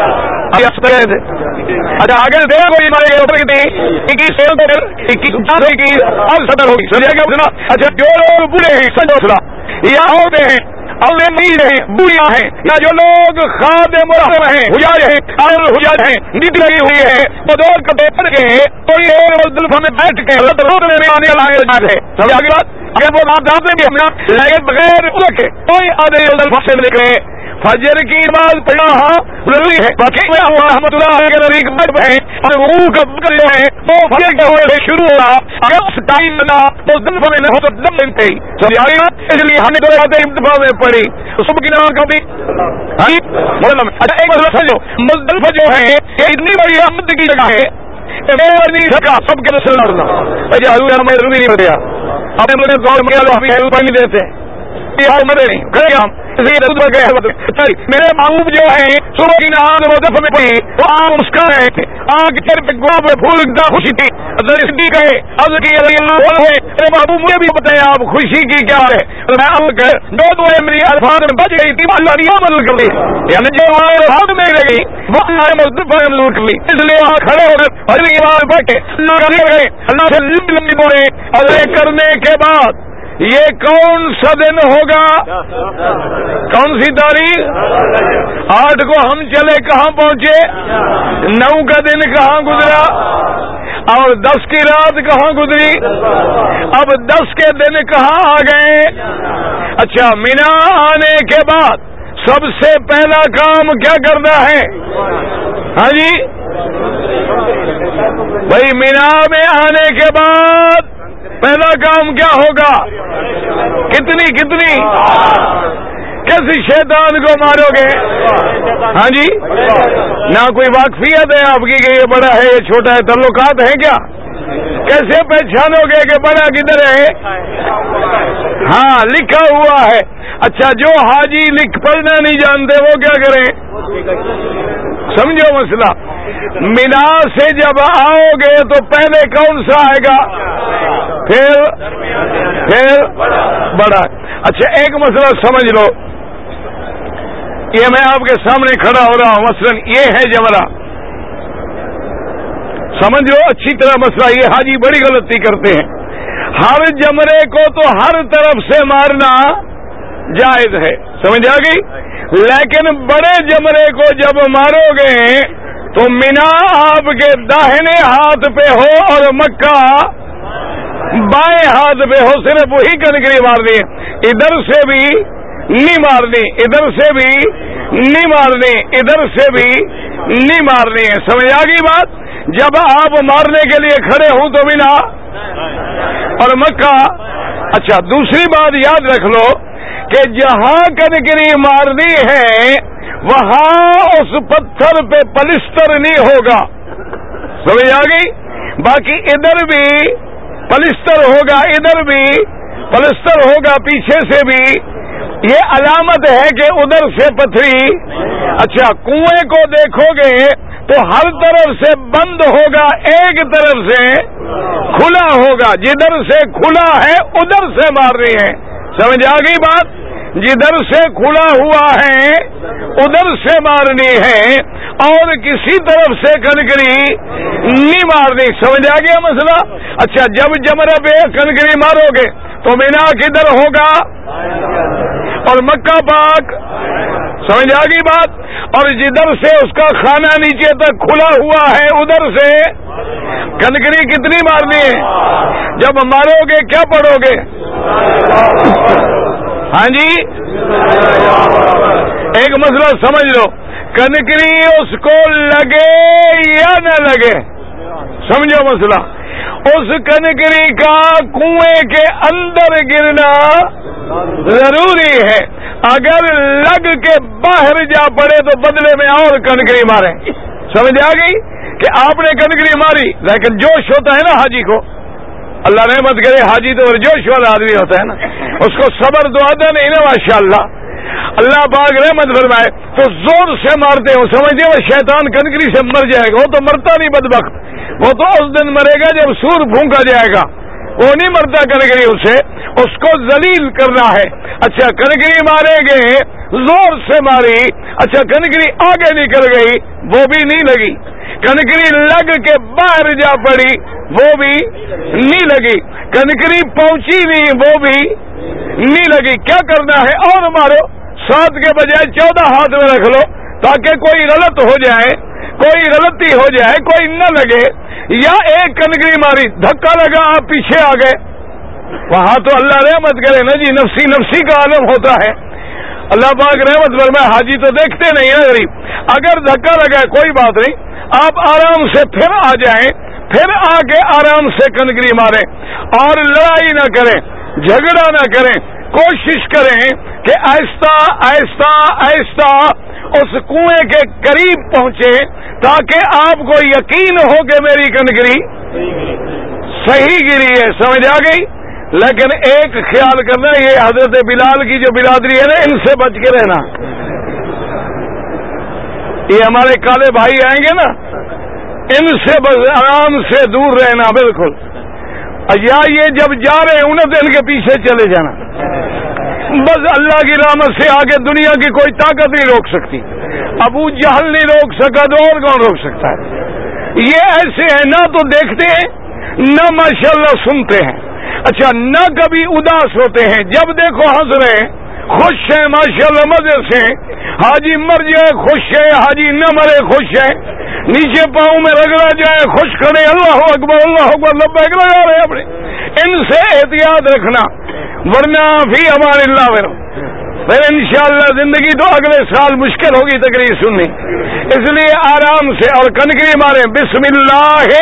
अच्छा आगे देखा कोई हमारे कितनी इक्कीस इक्कीस इक्कीस अब सत्तर होगी। समझा? अच्छा, जो लोग बुरे हैं संजोसला या होते हैं अल्ले नहीं रहे, बुरिया हैं, या जो लोग खादे मुराद हैं, हुजाज हैं और हुजाज हैं, नीति लगी हुई है, वो दौड़ करते पड़ गए, तो ये मुज़दलिफा में बैठ के रोकने में आने वाला है। समझ आगे बात? अगर वो आप जानते भी हमने लगे बगैर रखे कोई आधे मुज़दलिफा से निकले, फजर की नमाज पढ़ना हाँ जरूरी है, बाकी में रहमतुल्लाह के नबी के मत है और रूह का बकर जो है वो फजर के होने से शुरू हो रहा, अगर उस टाइम ना तो दिन में न हो तो दम लेते ही। समझ आ गई? इसलिए हमने दो रातें इब्तिदा में पढ़ी, तो सुबह की नमाज कब थी? हाँ मतलब अच्छा एक मसला समझो, मुज़दलिफा जो है ये इतनी बड़ी रहमत की जगह है, नहीं सका सबके रसूल हमें जरूरी नहीं होते यार, अपने लोग गौर में हमें हेल्प नहीं देते मदे नहीं करेंगे हम, इसलिए गए। मेरे महबूब जो है सुबह की नमाज मुज़दलिफा में पढ़ी तो आप मुस्कान है, आग चेहरे पे गुलाब फूल का खुशी थी। गए अब की मेरे महबूब मुझे भी बताया आप खुशी की क्या है? मैं अब कर जो तो मेरी अल्फाज में बच गई थी अल्लाह अमल कर ली, यानी जो हाथ में रह गई वो मुज़दलिफा में लूट ली। इसलिए वहाँ खड़े होकर अगली बार बैठे अल्लाह से लंबी लंबी बोले और करने के बाद ये कौन सा दिन होगा? कौन सी तारीख? आठ को हम चले, कहाँ पहुंचे? नौ का दिन कहाँ गुजरा? اور دس کی رات کہاں گزری؟ اب دس کے دن کہاں آ گئے؟ اچھا، مینا آنے کے بعد سب سے پہلا کام کیا کرنا ہے؟ ہاں جی بھائی، مینا میں آنے کے بعد پہلا کام کیا ہوگا؟ کتنی کتنی کیسی شیطان کو مارو گے؟ ہاں جی، نہ کوئی واقفیت ہے آپ کی کہ یہ بڑا ہے یہ چھوٹا ہے؟ تعلقات ہیں کیا؟ کیسے پہچانو گے کہ بڑا کدھر ہے؟ ہاں، لکھا ہوا ہے۔ اچھا، جو حاجی لکھ پڑھنا نہیں جانتے وہ کیا کریں؟ سمجھو مسئلہ۔ مینا سے جب آؤ گے تو پہلے کون سا آئے گا؟ پھر پھر بڑا۔ اچھا، ایک مسئلہ سمجھ لو، یہ میں آپ کے سامنے کھڑا ہو رہا ہوں، مثلا یہ ہے جمرہ، سمجھ لو اچھی طرح مسئلہ۔ یہ حاجی بڑی غلطی کرتے ہیں، ہر جمرے کو تو ہر طرف سے مارنا جائز ہے، سمجھ آ گئی؟ لیکن بڑے جمرے کو جب مارو گے تو مینا آپ کے داہنے ہاتھ پہ ہو اور مکہ بائیں ہاتھ پہ ہو، صرف وہی کنکری مارنی ہے، ادھر سے بھی نہیں مارنی، ادھر سے بھی نہیں مارنی، ادھر سے بھی نہیں مارنی ہے، سمجھ آ گئی بات؟ جب آپ مارنے کے لیے کھڑے ہوں تو مینا اور مکہ۔ اچھا، دوسری بات یاد رکھ لو کہ جہاں کنکری مارنی ہے وہاں اس پتھر پہ پلستر نہیں ہوگا، سمجھ آ گئی؟ باقی ادھر بھی پلستر ہوگا، ادھر بھی پلستر ہوگا، پیچھے سے بھی۔ یہ علامت ہے کہ ادھر سے پتھری۔ اچھا، کنویں کو دیکھو گے تو ہر طرف سے بند ہوگا، ایک طرف سے کھلا ہوگا، جدھر سے کھلا ہے ادھر سے مارنی ہے، سمجھ آ گئی بات؟ جدھر سے کھلا ہوا ہے ادھر سے مارنی ہے، اور کسی طرف سے کنکری نہیں مارنی، سمجھ آ گیا مسئلہ؟ اچھا، جب جمرہ پہ کنکری مارو گے تو مینا کدھر ہوگا اور مکہ پاک، سمجھ آ گئی بات؟ اور جدھر سے اس کا خانہ نیچے تک کھلا ہوا ہے ادھر سے کنکری کتنی مارنی ہے؟ جب مارو گے کیا پڑھو گے؟ ہاں جی، ایک مسئلہ سمجھ لو، کنکری اس کو لگے یا نہ لگے، سمجھو مسئلہ، اس کنکری کا کنویں کے اندر گرنا ضروری ہے، اگر لگ کے باہر جا پڑے تو بدلے میں اور کنکری ماریں، سمجھ آ گئی؟ کہ آپ نے کنکری ماری، لیکن جوش ہوتا ہے نا حاجی کو، اللہ رحمت کرے، حاجی تو جوش والا آدمی ہوتا ہے نا، اس کو صبر تو آتا نہیں نا، ماشاءاللہ، اللہ پاک رحمت فرمائے، تو زور سے مارتے ہو، سمجھتے وہ شیطان کنکری سے مر جائے گا، وہ تو مرتا نہیں بدبخت، وہ تو اس دن مرے گا جب سور پھونکا جائے گا، وہ نہیں مرتا کنکری اسے، اس کو ذلیل کرنا ہے۔ اچھا، کنکری مارے گے، زور سے ماری، اچھا کنکری آگے نکل گئی وہ بھی نہیں لگی، کنکری لگ کے باہر جا پڑی وہ بھی نہیں لگی، کنکری پہنچی نہیں وہ بھی نہیں لگی، کیا کرنا ہے؟ اور مارو، سات کے بجائے چودہ ہاتھ میں رکھ لو تاکہ کوئی غلط ہو جائے، کوئی غلطی ہو جائے، کوئی نہ لگے، یا ایک کنکری ماری، دھکا لگا، آپ پیچھے آ گئے، وہاں تو اللہ رحمت کرے نا جی، نفسی نفسی کا عالم ہوتا ہے، اللہ پاک رحمت فرمائے، حاجی تو دیکھتے نہیں نا غریب، اگر دھکا لگا کوئی بات نہیں، آپ آرام سے پھر آ جائیں، پھر آ کے آرام سے کنکری ماریں، اور لڑائی نہ کریں، جھگڑا نہ کریں، کوشش کریں کہ آہستہ آہستہ آہستہ اس کنویں کے قریب پہنچے تاکہ آپ کو یقین ہو کہ میری کنکری صحیح گری ہے، سمجھ آ گئی؟ لیکن ایک خیال کرنا، یہ حضرت بلال کی جو برادری ہے نا، ان سے بچ کے رہنا، یہ ہمارے کالے بھائی آئیں گے نا، ان سے بس آرام سے دور رہنا، بالکل، یا یہ جب جا رہے ہوں نا تو ان کے پیچھے چلے جانا، بس اللہ کی رحمت سے آگے دنیا کی کوئی طاقت نہیں روک سکتی، ابو جہل نہیں روک سکا تو اور کون روک سکتا ہے؟ یہ ایسے ہیں، نہ تو دیکھتے ہیں نہ ماشاءاللہ سنتے ہیں، اچھا نہ کبھی اداس ہوتے ہیں، جب دیکھو ہنس رہے ہیں، خوش ہیں ماشاءاللہ، مزے سے، حاجی مر جائے خوش ہے، حاجی نہ مرے خوش ہے، نیچے پاؤں میں رگڑا جائے، خوش کھڑے اللہ اکبر اللہ اکبر لبیک لگا رہے اپنے، ان سے احتیاط رکھنا، ورنہ فی امان اللہ ورم پھر انشاءاللہ زندگی تو اگلے سال مشکل ہوگی تقریر سننی، اس لیے آرام سے اور کنکری مارے، بسم اللہ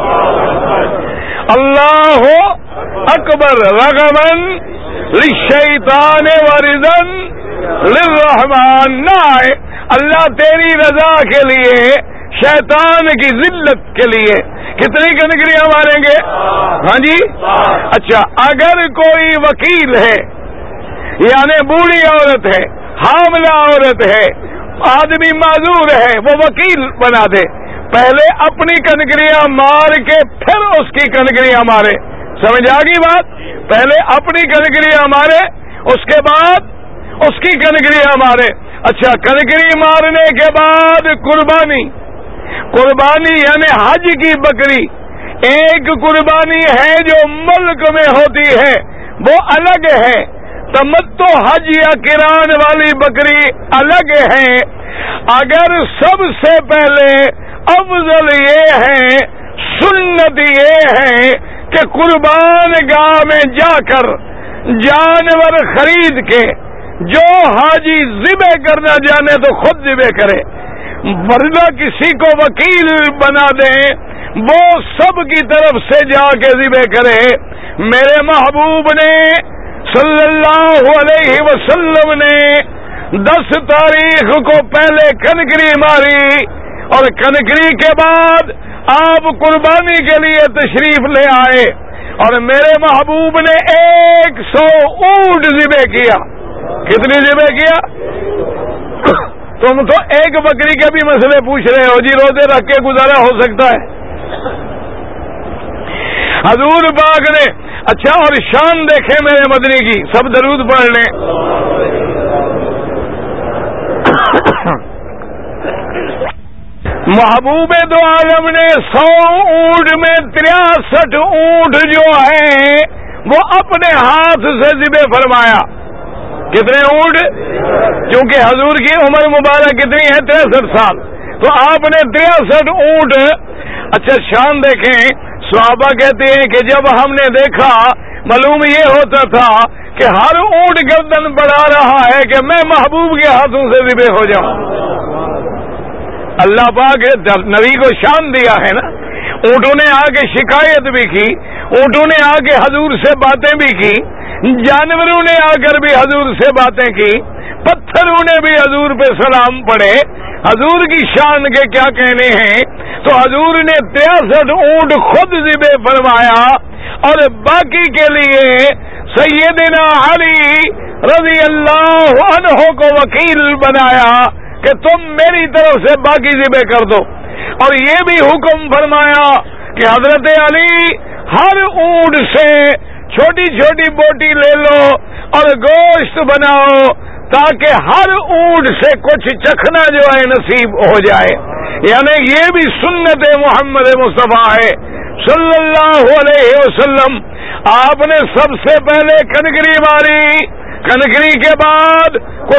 اللہ اکبر رغبن للشیطان ورضن للرحمن، نہ آئے اللہ تیری رضا کے لیے شیطان کی ذلت کے لیے۔ کتنی کنکریاں ماریں گے؟ ہاں جی، اچھا اگر کوئی وکیل ہے یعنی بوڑھی عورت ہے، حاملہ عورت ہے، آدمی معذور ہے، وہ وکیل بنا دے، پہلے اپنی کنکریاں مار کے پھر اس کی کنکریاں مارے، سمجھ آ گئی بات؟ پہلے اپنی کنکریاں مارے اس کے بعد اس کی کنکریاں مارے۔ اچھا کنکری مارنے کے بعد قربانی، قربانی یعنی حج کی بکری، ایک قربانی ہے جو ملک میں ہوتی ہے وہ الگ ہے، تمتع حج یا قران والی بکری الگ ہے۔ اگر سب سے پہلے افضل یہ ہے، سنت یہ ہے کہ قربان گاہ میں جا کر جانور خرید کے جو حاجی ذبح کرنا جانے تو خود ذبح کرے، ورنہ کسی کو وکیل بنا دیں وہ سب کی طرف سے جا کے ذبح کرے۔ میرے محبوب نے صلی اللہ علیہ وسلم نے دس تاریخ کو پہلے کنکری ماری اور کنکری کے بعد آپ قربانی کے لیے تشریف لے آئے، اور میرے محبوب نے ایک سو اونٹ ذبح کیا۔ کتنی ذبح کیا؟ تم تو ایک بکری کے بھی مسئلے پوچھ رہے ہو جی، روزے رکھ کے گزارا ہو سکتا ہے؟ حضور پاک نے، اچھا اور شان دیکھیں میرے مدنی کی، سب درود پڑھ لیں۔ محبوب دو عالم نے سو اونٹ میں تریاسٹھ اونٹ جو ہیں وہ اپنے ہاتھ سے ذبح فرمایا۔ کتنے اونٹ؟ کیونکہ حضور کی عمر مبارک کتنی ہے؟ تریسٹھ سال، تو آپ نے تریاسٹھ اونٹ۔ اچھا شان دیکھیں، صحابہ کہتے ہیں کہ جب ہم نے دیکھا معلوم یہ ہوتا تھا کہ ہر اونٹ گردن بڑھا رہا ہے کہ میں محبوب کے ہاتھوں سے ذبح ہو جاؤں۔ اللہ پاک نبی کو شان دیا ہے نا، اونٹوں نے آ کے شکایت بھی کی، اونٹوں نے آ کے حضور سے باتیں بھی کی، جانوروں نے آ کر بھی حضور سے باتیں کی، پتھروں نے بھی حضور پہ سلام پڑھے۔ حضور کی شان کے کیا کہنے ہیں؟ تو حضور نے تریاسٹھ اونٹ خود ذبح فرمایا اور باقی کے لیے سیدنا علی رضی اللہ عنہ کو وکیل بنایا کہ تم میری طرف سے باقی ذبح کر دو، اور یہ بھی حکم فرمایا کہ حضرت علی ہر اونٹ سے چھوٹی چھوٹی بوٹی لے لو اور گوشت بناؤ تاکہ ہر اونٹ سے کچھ چکھنا جو ہے نصیب ہو جائے۔ یعنی یہ بھی سنت محمد مصطفیٰ ہے صلی اللہ علیہ وسلم۔ آپ نے سب سے پہلے کنکری ماری، کنکری کے بعد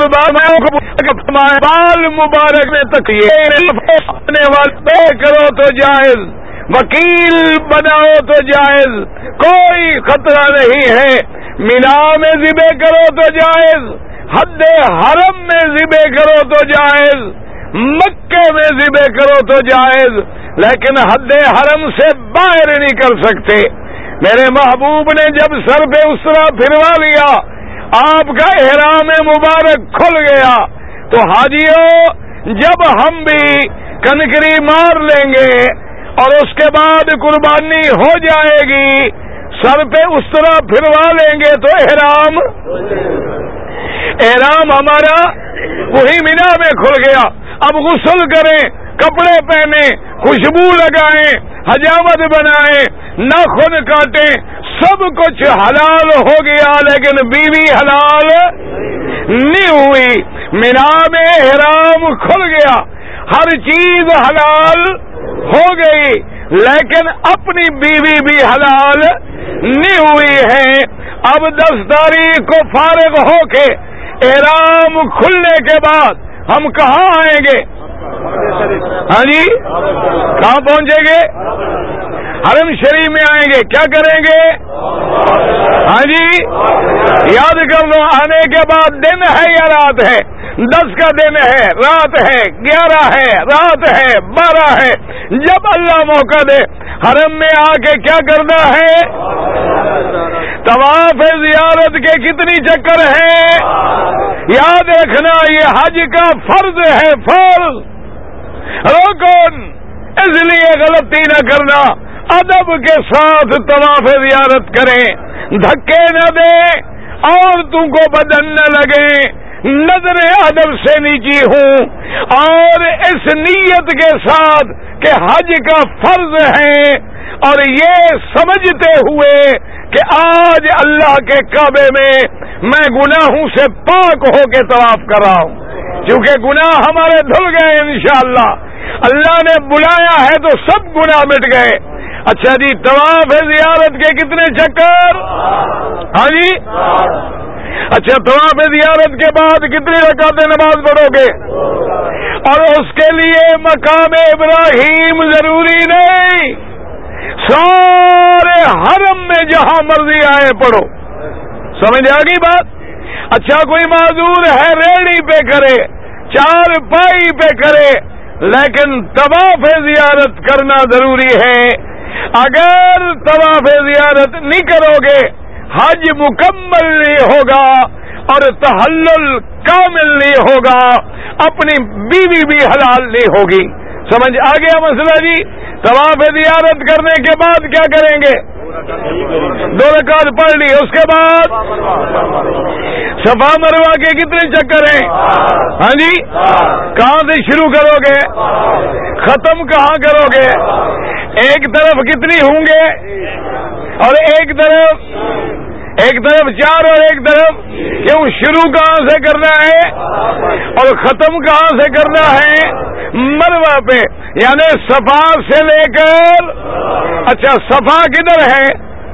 قربان بال مبارک میں تکیے والے کرو تو جائز، وکیل بناؤ تو جائز، کوئی خطرہ نہیں ہے۔ مینا میں ذبح کرو تو جائز، حد حرم میں ذبح کرو تو جائز، مکے میں ذبح کرو تو جائز، لیکن حد حرم سے باہر نہیں کر سکتے۔ میرے محبوب نے جب سر پہ اسرا پھروا لیا، آپ کا احرام مبارک کھل گیا، تو حاجیوں جب ہم بھی کنکری مار لیں گے اور اس کے بعد قربانی ہو جائے گی، سر پہ اسرا پھروا لیں گے تو احرام احرام ہمارا وہی مینا میں کھل گیا۔ اب غسل کریں، کپڑے پہنیں، خوشبو لگائیں، حجامت بنائیں، ناخن کاٹیں، سب کچھ حلال ہو گیا، لیکن بیوی حلال نہیں ہوئی۔ مینا میں احرام کھل گیا، ہر چیز حلال ہو گئی، لیکن اپنی بیوی بھی حلال نہیں ہوئی ہے۔ اب دس تاریخ کو فارغ ہو کے احرام کھلنے کے بعد ہم کہاں آئیں گے؟ ہاں جی کہاں پہنچیں گے؟ حرم شریف میں آئیں گے، کیا کریں گے؟ ہاں جی یاد کر لو، آنے کے بعد دن ہے یا رات ہے؟ دس کا دن ہے، رات ہے، گیارہ ہے، رات ہے، بارہ ہے، جب اللہ موقع دے حرم میں آ کے کیا کرنا ہے؟ طواف زیارت کے کتنی چکر ہیں؟ یاد رکھنا یہ حج کا فرض ہے، فرض رکن، اس لیے غلطی نہ کرنا، ادب کے ساتھ طواف زیارت کریں، دھکے نہ دیں، عورتوں کو بدن نہ لگے، نظر ادب سے نیچی ہوں، اور اس نیت کے ساتھ کہ حج کا فرض ہے، اور یہ سمجھتے ہوئے کہ آج اللہ کے کعبے میں میں گناہوں سے پاک ہو کے طواف کر رہا ہوں، کیونکہ گناہ ہمارے دھل گئے انشاءاللہ، اللہ نے بلایا ہے تو سب گناہ مٹ گئے۔ اچھا جی طواف زیارت کے کتنے چکر؟ ہاں جی اچھا طواف زیارت کے بعد کتنی رکعتیں نماز پڑھو گے؟ اور اس کے لیے مقام ابراہیم ضروری نہیں، سارے حرم میں جہاں مرضی آئے پڑھو، سمجھ آ گئی بات؟ اچھا کوئی معذور ہے ریڑھی پہ کرے، چار پائی پہ کرے، لیکن طواف زیارت کرنا ضروری ہے۔ اگر طواف زیارت نہیں کرو گے حج مکمل نہیں ہوگا اور تحلل کامل نہیں ہوگا، اپنی بیوی بھی حلال نہیں ہوگی۔ سمجھ آ گیا مسئلہ جی؟ طواف زیارت کرنے کے بعد کیا کریں گے؟ دو رکعت پڑھ لی، اس کے بعد صفا مروہ کے کتنے چکر ہیں؟ ہاں جی کہاں سے شروع کرو گے؟ ختم کہاں کرو گے؟ ایک طرف کتنی ہوں گے؟ اور ایک طرف ایک طرف چار اور ایک طرف کیوں؟ شروع کہاں سے کرنا ہے اور ختم کہاں سے کرنا ہے؟ مروہ پہ، یعنی صفا سے لے کر، اچھا صفا کدھر ہے؟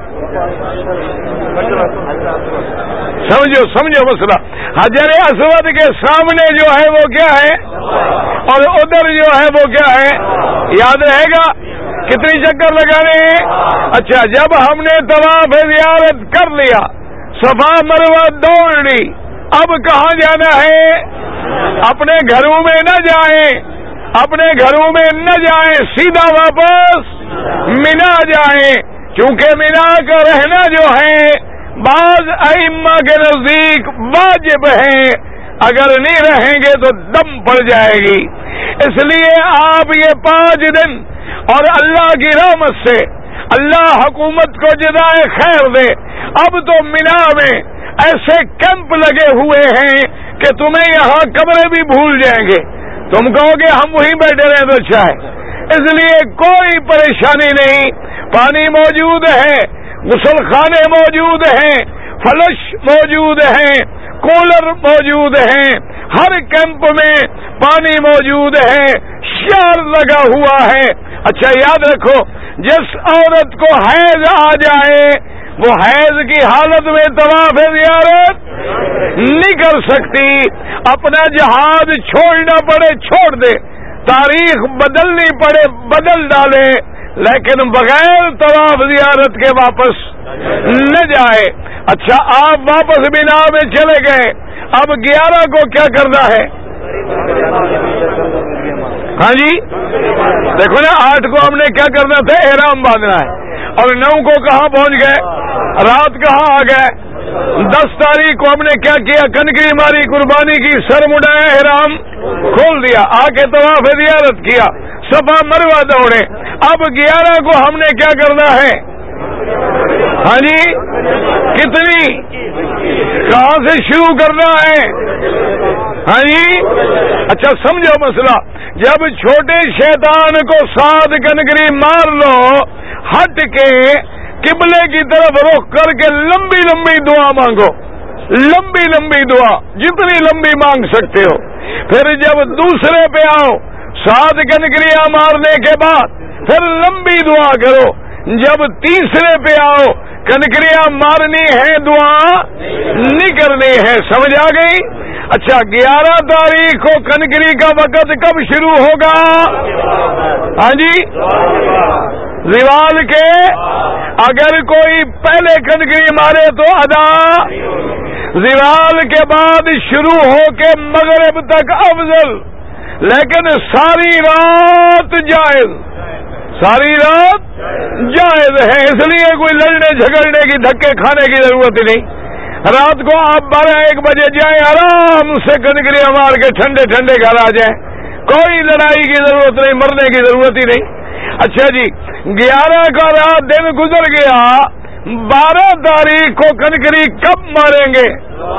سمجھو سمجھو مسئلہ، حجر اسود کے سامنے جو ہے وہ کیا ہے اور ادھر جو ہے وہ کیا ہے؟ یاد رہے گا کتنی چکر لگانے ہیں؟ اچھا جب ہم نے طواف زیارت کر لیا، صفا مروہ دوڑ لی، اب کہاں جانا ہے؟ اپنے گھروں میں نہ جائیں، اپنے گھروں میں نہ جائیں، سیدھا واپس مینا جائیں، کیونکہ مینا کا رہنا جو ہے بعض ائمہ کے نزدیک واجب ہے، اگر نہیں رہیں گے تو دم پڑ جائے گی۔ اس لیے آپ یہ پانچ دن، اور اللہ کی رحمت سے اللہ حکومت کو جزائے خیر دے، اب تو مینا میں ایسے کیمپ لگے ہوئے ہیں کہ تمہیں یہاں کمرے بھی بھول جائیں گے، تم کہو گے ہم وہیں بیٹھے رہیں تو اچھا ہے۔ اس لیے کوئی پریشانی نہیں، پانی موجود ہے، غسل خانے موجود ہیں، فلش موجود ہیں، کولر موجود ہیں، ہر کیمپ میں پانی موجود ہے، شیار لگا ہوا ہے۔ اچھا یاد رکھو جس عورت کو حیض آ جائے وہ حیض کی حالت میں طواف زیارت نہیں کر سکتی، اپنا جہاد چھوڑنا پڑے چھوڑ دے، تاریخ بدلنی پڑے بدل ڈالے، لیکن بغیر طواف زیارت کے واپس نہ جائے۔ اچھا آپ واپس بنا میں چلے گئے، اب گیارہ کو کیا کرنا ہے؟ ہاں جی دیکھو نا، آٹھ کو ہم نے کیا کرنا تھا؟ احرام باندھنا ہے، اور نو کو کہاں پہنچ گئے؟ رات کہاں آ گئے؟ دس تاریخ کو ہم نے کیا کیا؟ کنکری ماری، قربانی کی، سر مڈایا، احرام کھول دیا، آ کے طواف زیارت کیا، صفا مروہ دوڑے۔ اب گیارہ کو ہم نے کیا کرنا ہے؟ ہاں جی کتنی؟ کہاں سے شروع کرنا ہے؟ ہاں جی اچھا سمجھو مسئلہ، جب چھوٹے شیطان کو سات کنکری مار لو، ہٹ کے قبلے کی طرف رخ کر کے لمبی لمبی دعا مانگو، لمبی لمبی دعا جتنی لمبی مانگ سکتے ہو، پھر جب دوسرے پہ آؤ، سات کنکریاں مارنے کے بعد پھر لمبی دعا کرو، جب تیسرے پہ آؤ کنکریاں مارنی ہے، دعا نہیں کرنی ہے. سمجھ آ گئی؟ اچھا، گیارہ تاریخ کو کنکری کا وقت کب شروع ہوگا؟ ہاں جی، زوال کے اگر کوئی پہلے کنکری مارے تو ادا، زوال کے بعد شروع ہو کے مغرب تک افضل، لیکن ساری رات جائز، ساری رات جائز ہے. اس لیے کوئی لڑنے جھگڑنے کی، دھکے کھانے کی ضرورت ہی نہیں. رات کو آپ بارہ ایک بجے جائیں، آرام سے کنکریاں مار کے ٹھنڈے ٹھنڈے گھر آ جائیں، کوئی لڑائی کی ضرورت نہیں، مرنے کی ضرورت ہی نہیں. اچھا جی، گیارہ کا رات دن گزر گیا، بارہ تاریخ کو کنکری کب ماریں گے؟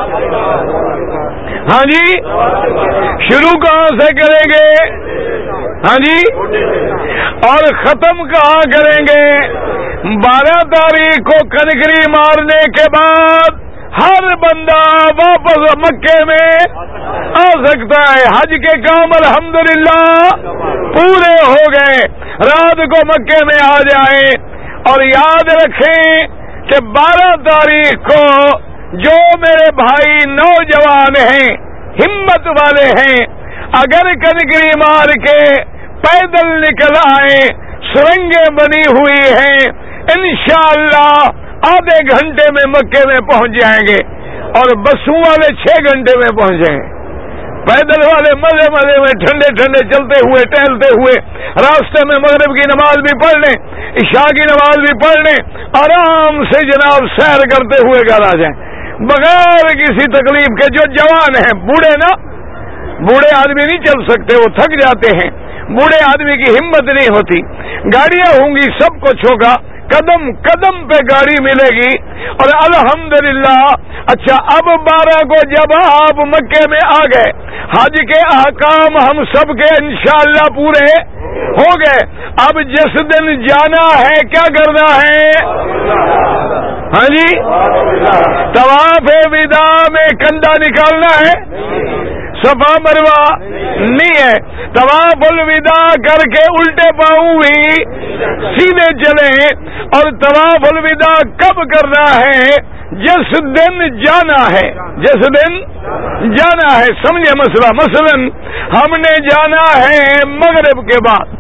ہاں جی، شروع کہاں سے کریں گے؟ ہاں جی، اور ختم کہاں کریں گے؟ بارہ تاریخ کو کنکری مارنے کے بعد ہر بندہ واپس مکے میں آ سکتا ہے. حج کے کام الحمدللہ پورے ہو گئے. رات کو مکے میں آ جائیں اور یاد رکھیں کہ بارہ تاریخ کو جو میرے بھائی نوجوان ہیں، ہمت والے ہیں، اگر کنکری مار کے پیدل نکل آئے، سرنگیں بنی ہوئی ہیں، انشاءاللہ آدھے گھنٹے میں مکے میں پہنچ جائیں گے، اور بسوں والے چھ گھنٹے میں پہنچیں گے. پیدل والے مزے مزے میں ٹھنڈے ٹھنڈے چلتے ہوئے ٹہلتے ہوئے راستے میں مغرب کی نماز بھی پڑھ لیں، عشاء کی نماز بھی پڑھ لیں، آرام سے جناب سیر کرتے ہوئے گھر آ جائیں بغیر کسی تکلیف کے. جو جوان ہیں، بوڑھے نا، بوڑھے آدمی نہیں چل سکتے، وہ تھک جاتے ہیں، بوڑھے آدمی کی ہمت نہیں ہوتی. گاڑیاں ہوں گی، سب کچھ ہوگا، قدم قدم پہ گاڑی ملے گی، اور الحمدللہ. اچھا، اب بارہ کو جب آپ مکے میں آ گئے، حج کے احکام ہم سب کے انشاءاللہ پورے ہو گئے. اب جس دن جانا ہے کیا کرنا ہے؟ ہاں جی، طواف وداع میں کندھا نکالنا ہے، صفا مروہ نہیں ہے. طواف الوداع کر کے الٹے پاؤں بھی سیدھے چلیں. اور طواف الوداع کب کرنا ہے؟ جس دن جانا ہے، جس دن جانا ہے. سمجھے مسئلہ؟ مثلا ہم نے جانا ہے مغرب کے بعد،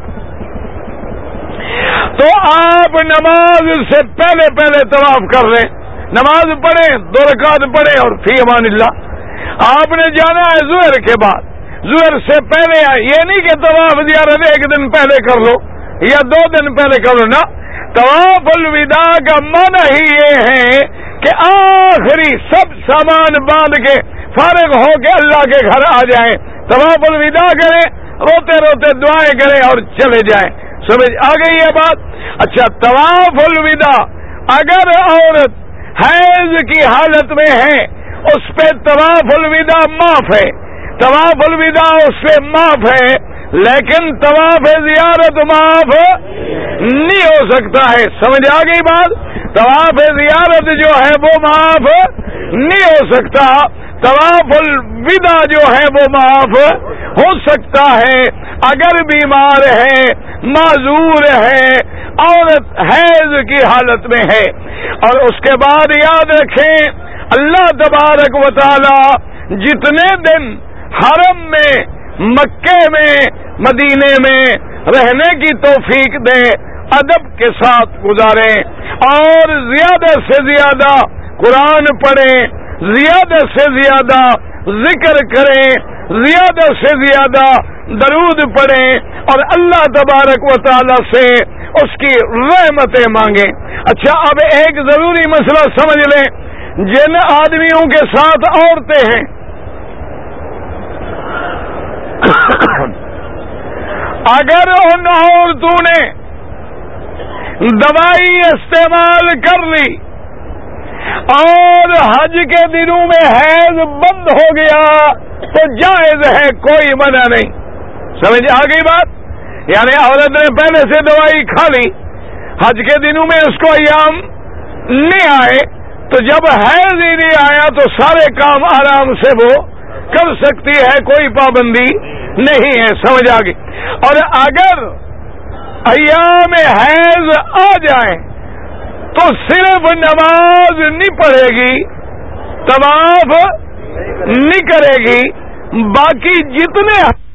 تو آپ نماز سے پہلے پہلے طواف کر لیں، نماز پڑھیں، دو رکعت پڑھیں، اور فی امان اللہ. آپ نے جانا ہے ظہر کے بعد، ظہر سے پہلے. یہ نہیں کہ طواف زیارت ایک دن پہلے کر لو یا دو دن پہلے کر لو نا. طواف الوداع کا معنی ہی یہ ہے کہ آخری سب سامان باندھ کے فارغ ہو کے اللہ کے گھر آ جائیں، طواف الوداع کریں، روتے روتے دعائیں کریں اور چلے جائیں. سمجھ آ گئی یہ بات؟ اچھا، طواف الوداع اگر عورت حیض کی حالت میں ہے، اس پہ طواف الوداع معاف ہے، طواف الوداع اس سے معاف ہے، لیکن طواف زیارت معاف نہیں ہو سکتا ہے. سمجھ آ گئی بات؟ طواف زیارت جو ہے وہ معاف نہیں ہو سکتا، طواف الوداع جو ہے وہ معاف ہو سکتا ہے. اگر بیمار ہے، معذور ہے، عورت حیض کی حالت میں ہے. اور اس کے بعد یاد رکھیں، اللہ تبارک و تعالی جتنے دن حرم میں، مکے میں، مدینے میں رہنے کی توفیق دے، ادب کے ساتھ گزاریں اور زیادہ سے زیادہ قرآن پڑھیں، زیادہ سے زیادہ ذکر کریں، زیادہ سے زیادہ درود پڑھیں اور اللہ تبارک و تعالی سے اس کی رحمتیں مانگیں. اچھا، اب ایک ضروری مسئلہ سمجھ لیں. جن آدمیوں کے ساتھ عورتیں ہیں، اگر ان عورتوں نے دوائی استعمال کر لی اور حج کے دنوں میں حیض بند ہو گیا تو جائز ہے، کوئی منع نہیں. سمجھ آ گئی بات؟ یعنی عورت نے پہلے سے دوائی کھا لی، حج کے دنوں میں اس کو ایام نہیں آئے، تو جب حیض ہی نہیں آیا تو سارے کام آرام سے وہ کر سکتی ہے، کوئی پابندی نہیں ہے. سمجھ آ گئی؟ اور اگر ایام حیض آ جائیں تو صرف نماز نہیں پڑھے گی، طواف نہیں کرے گی، باقی جتنے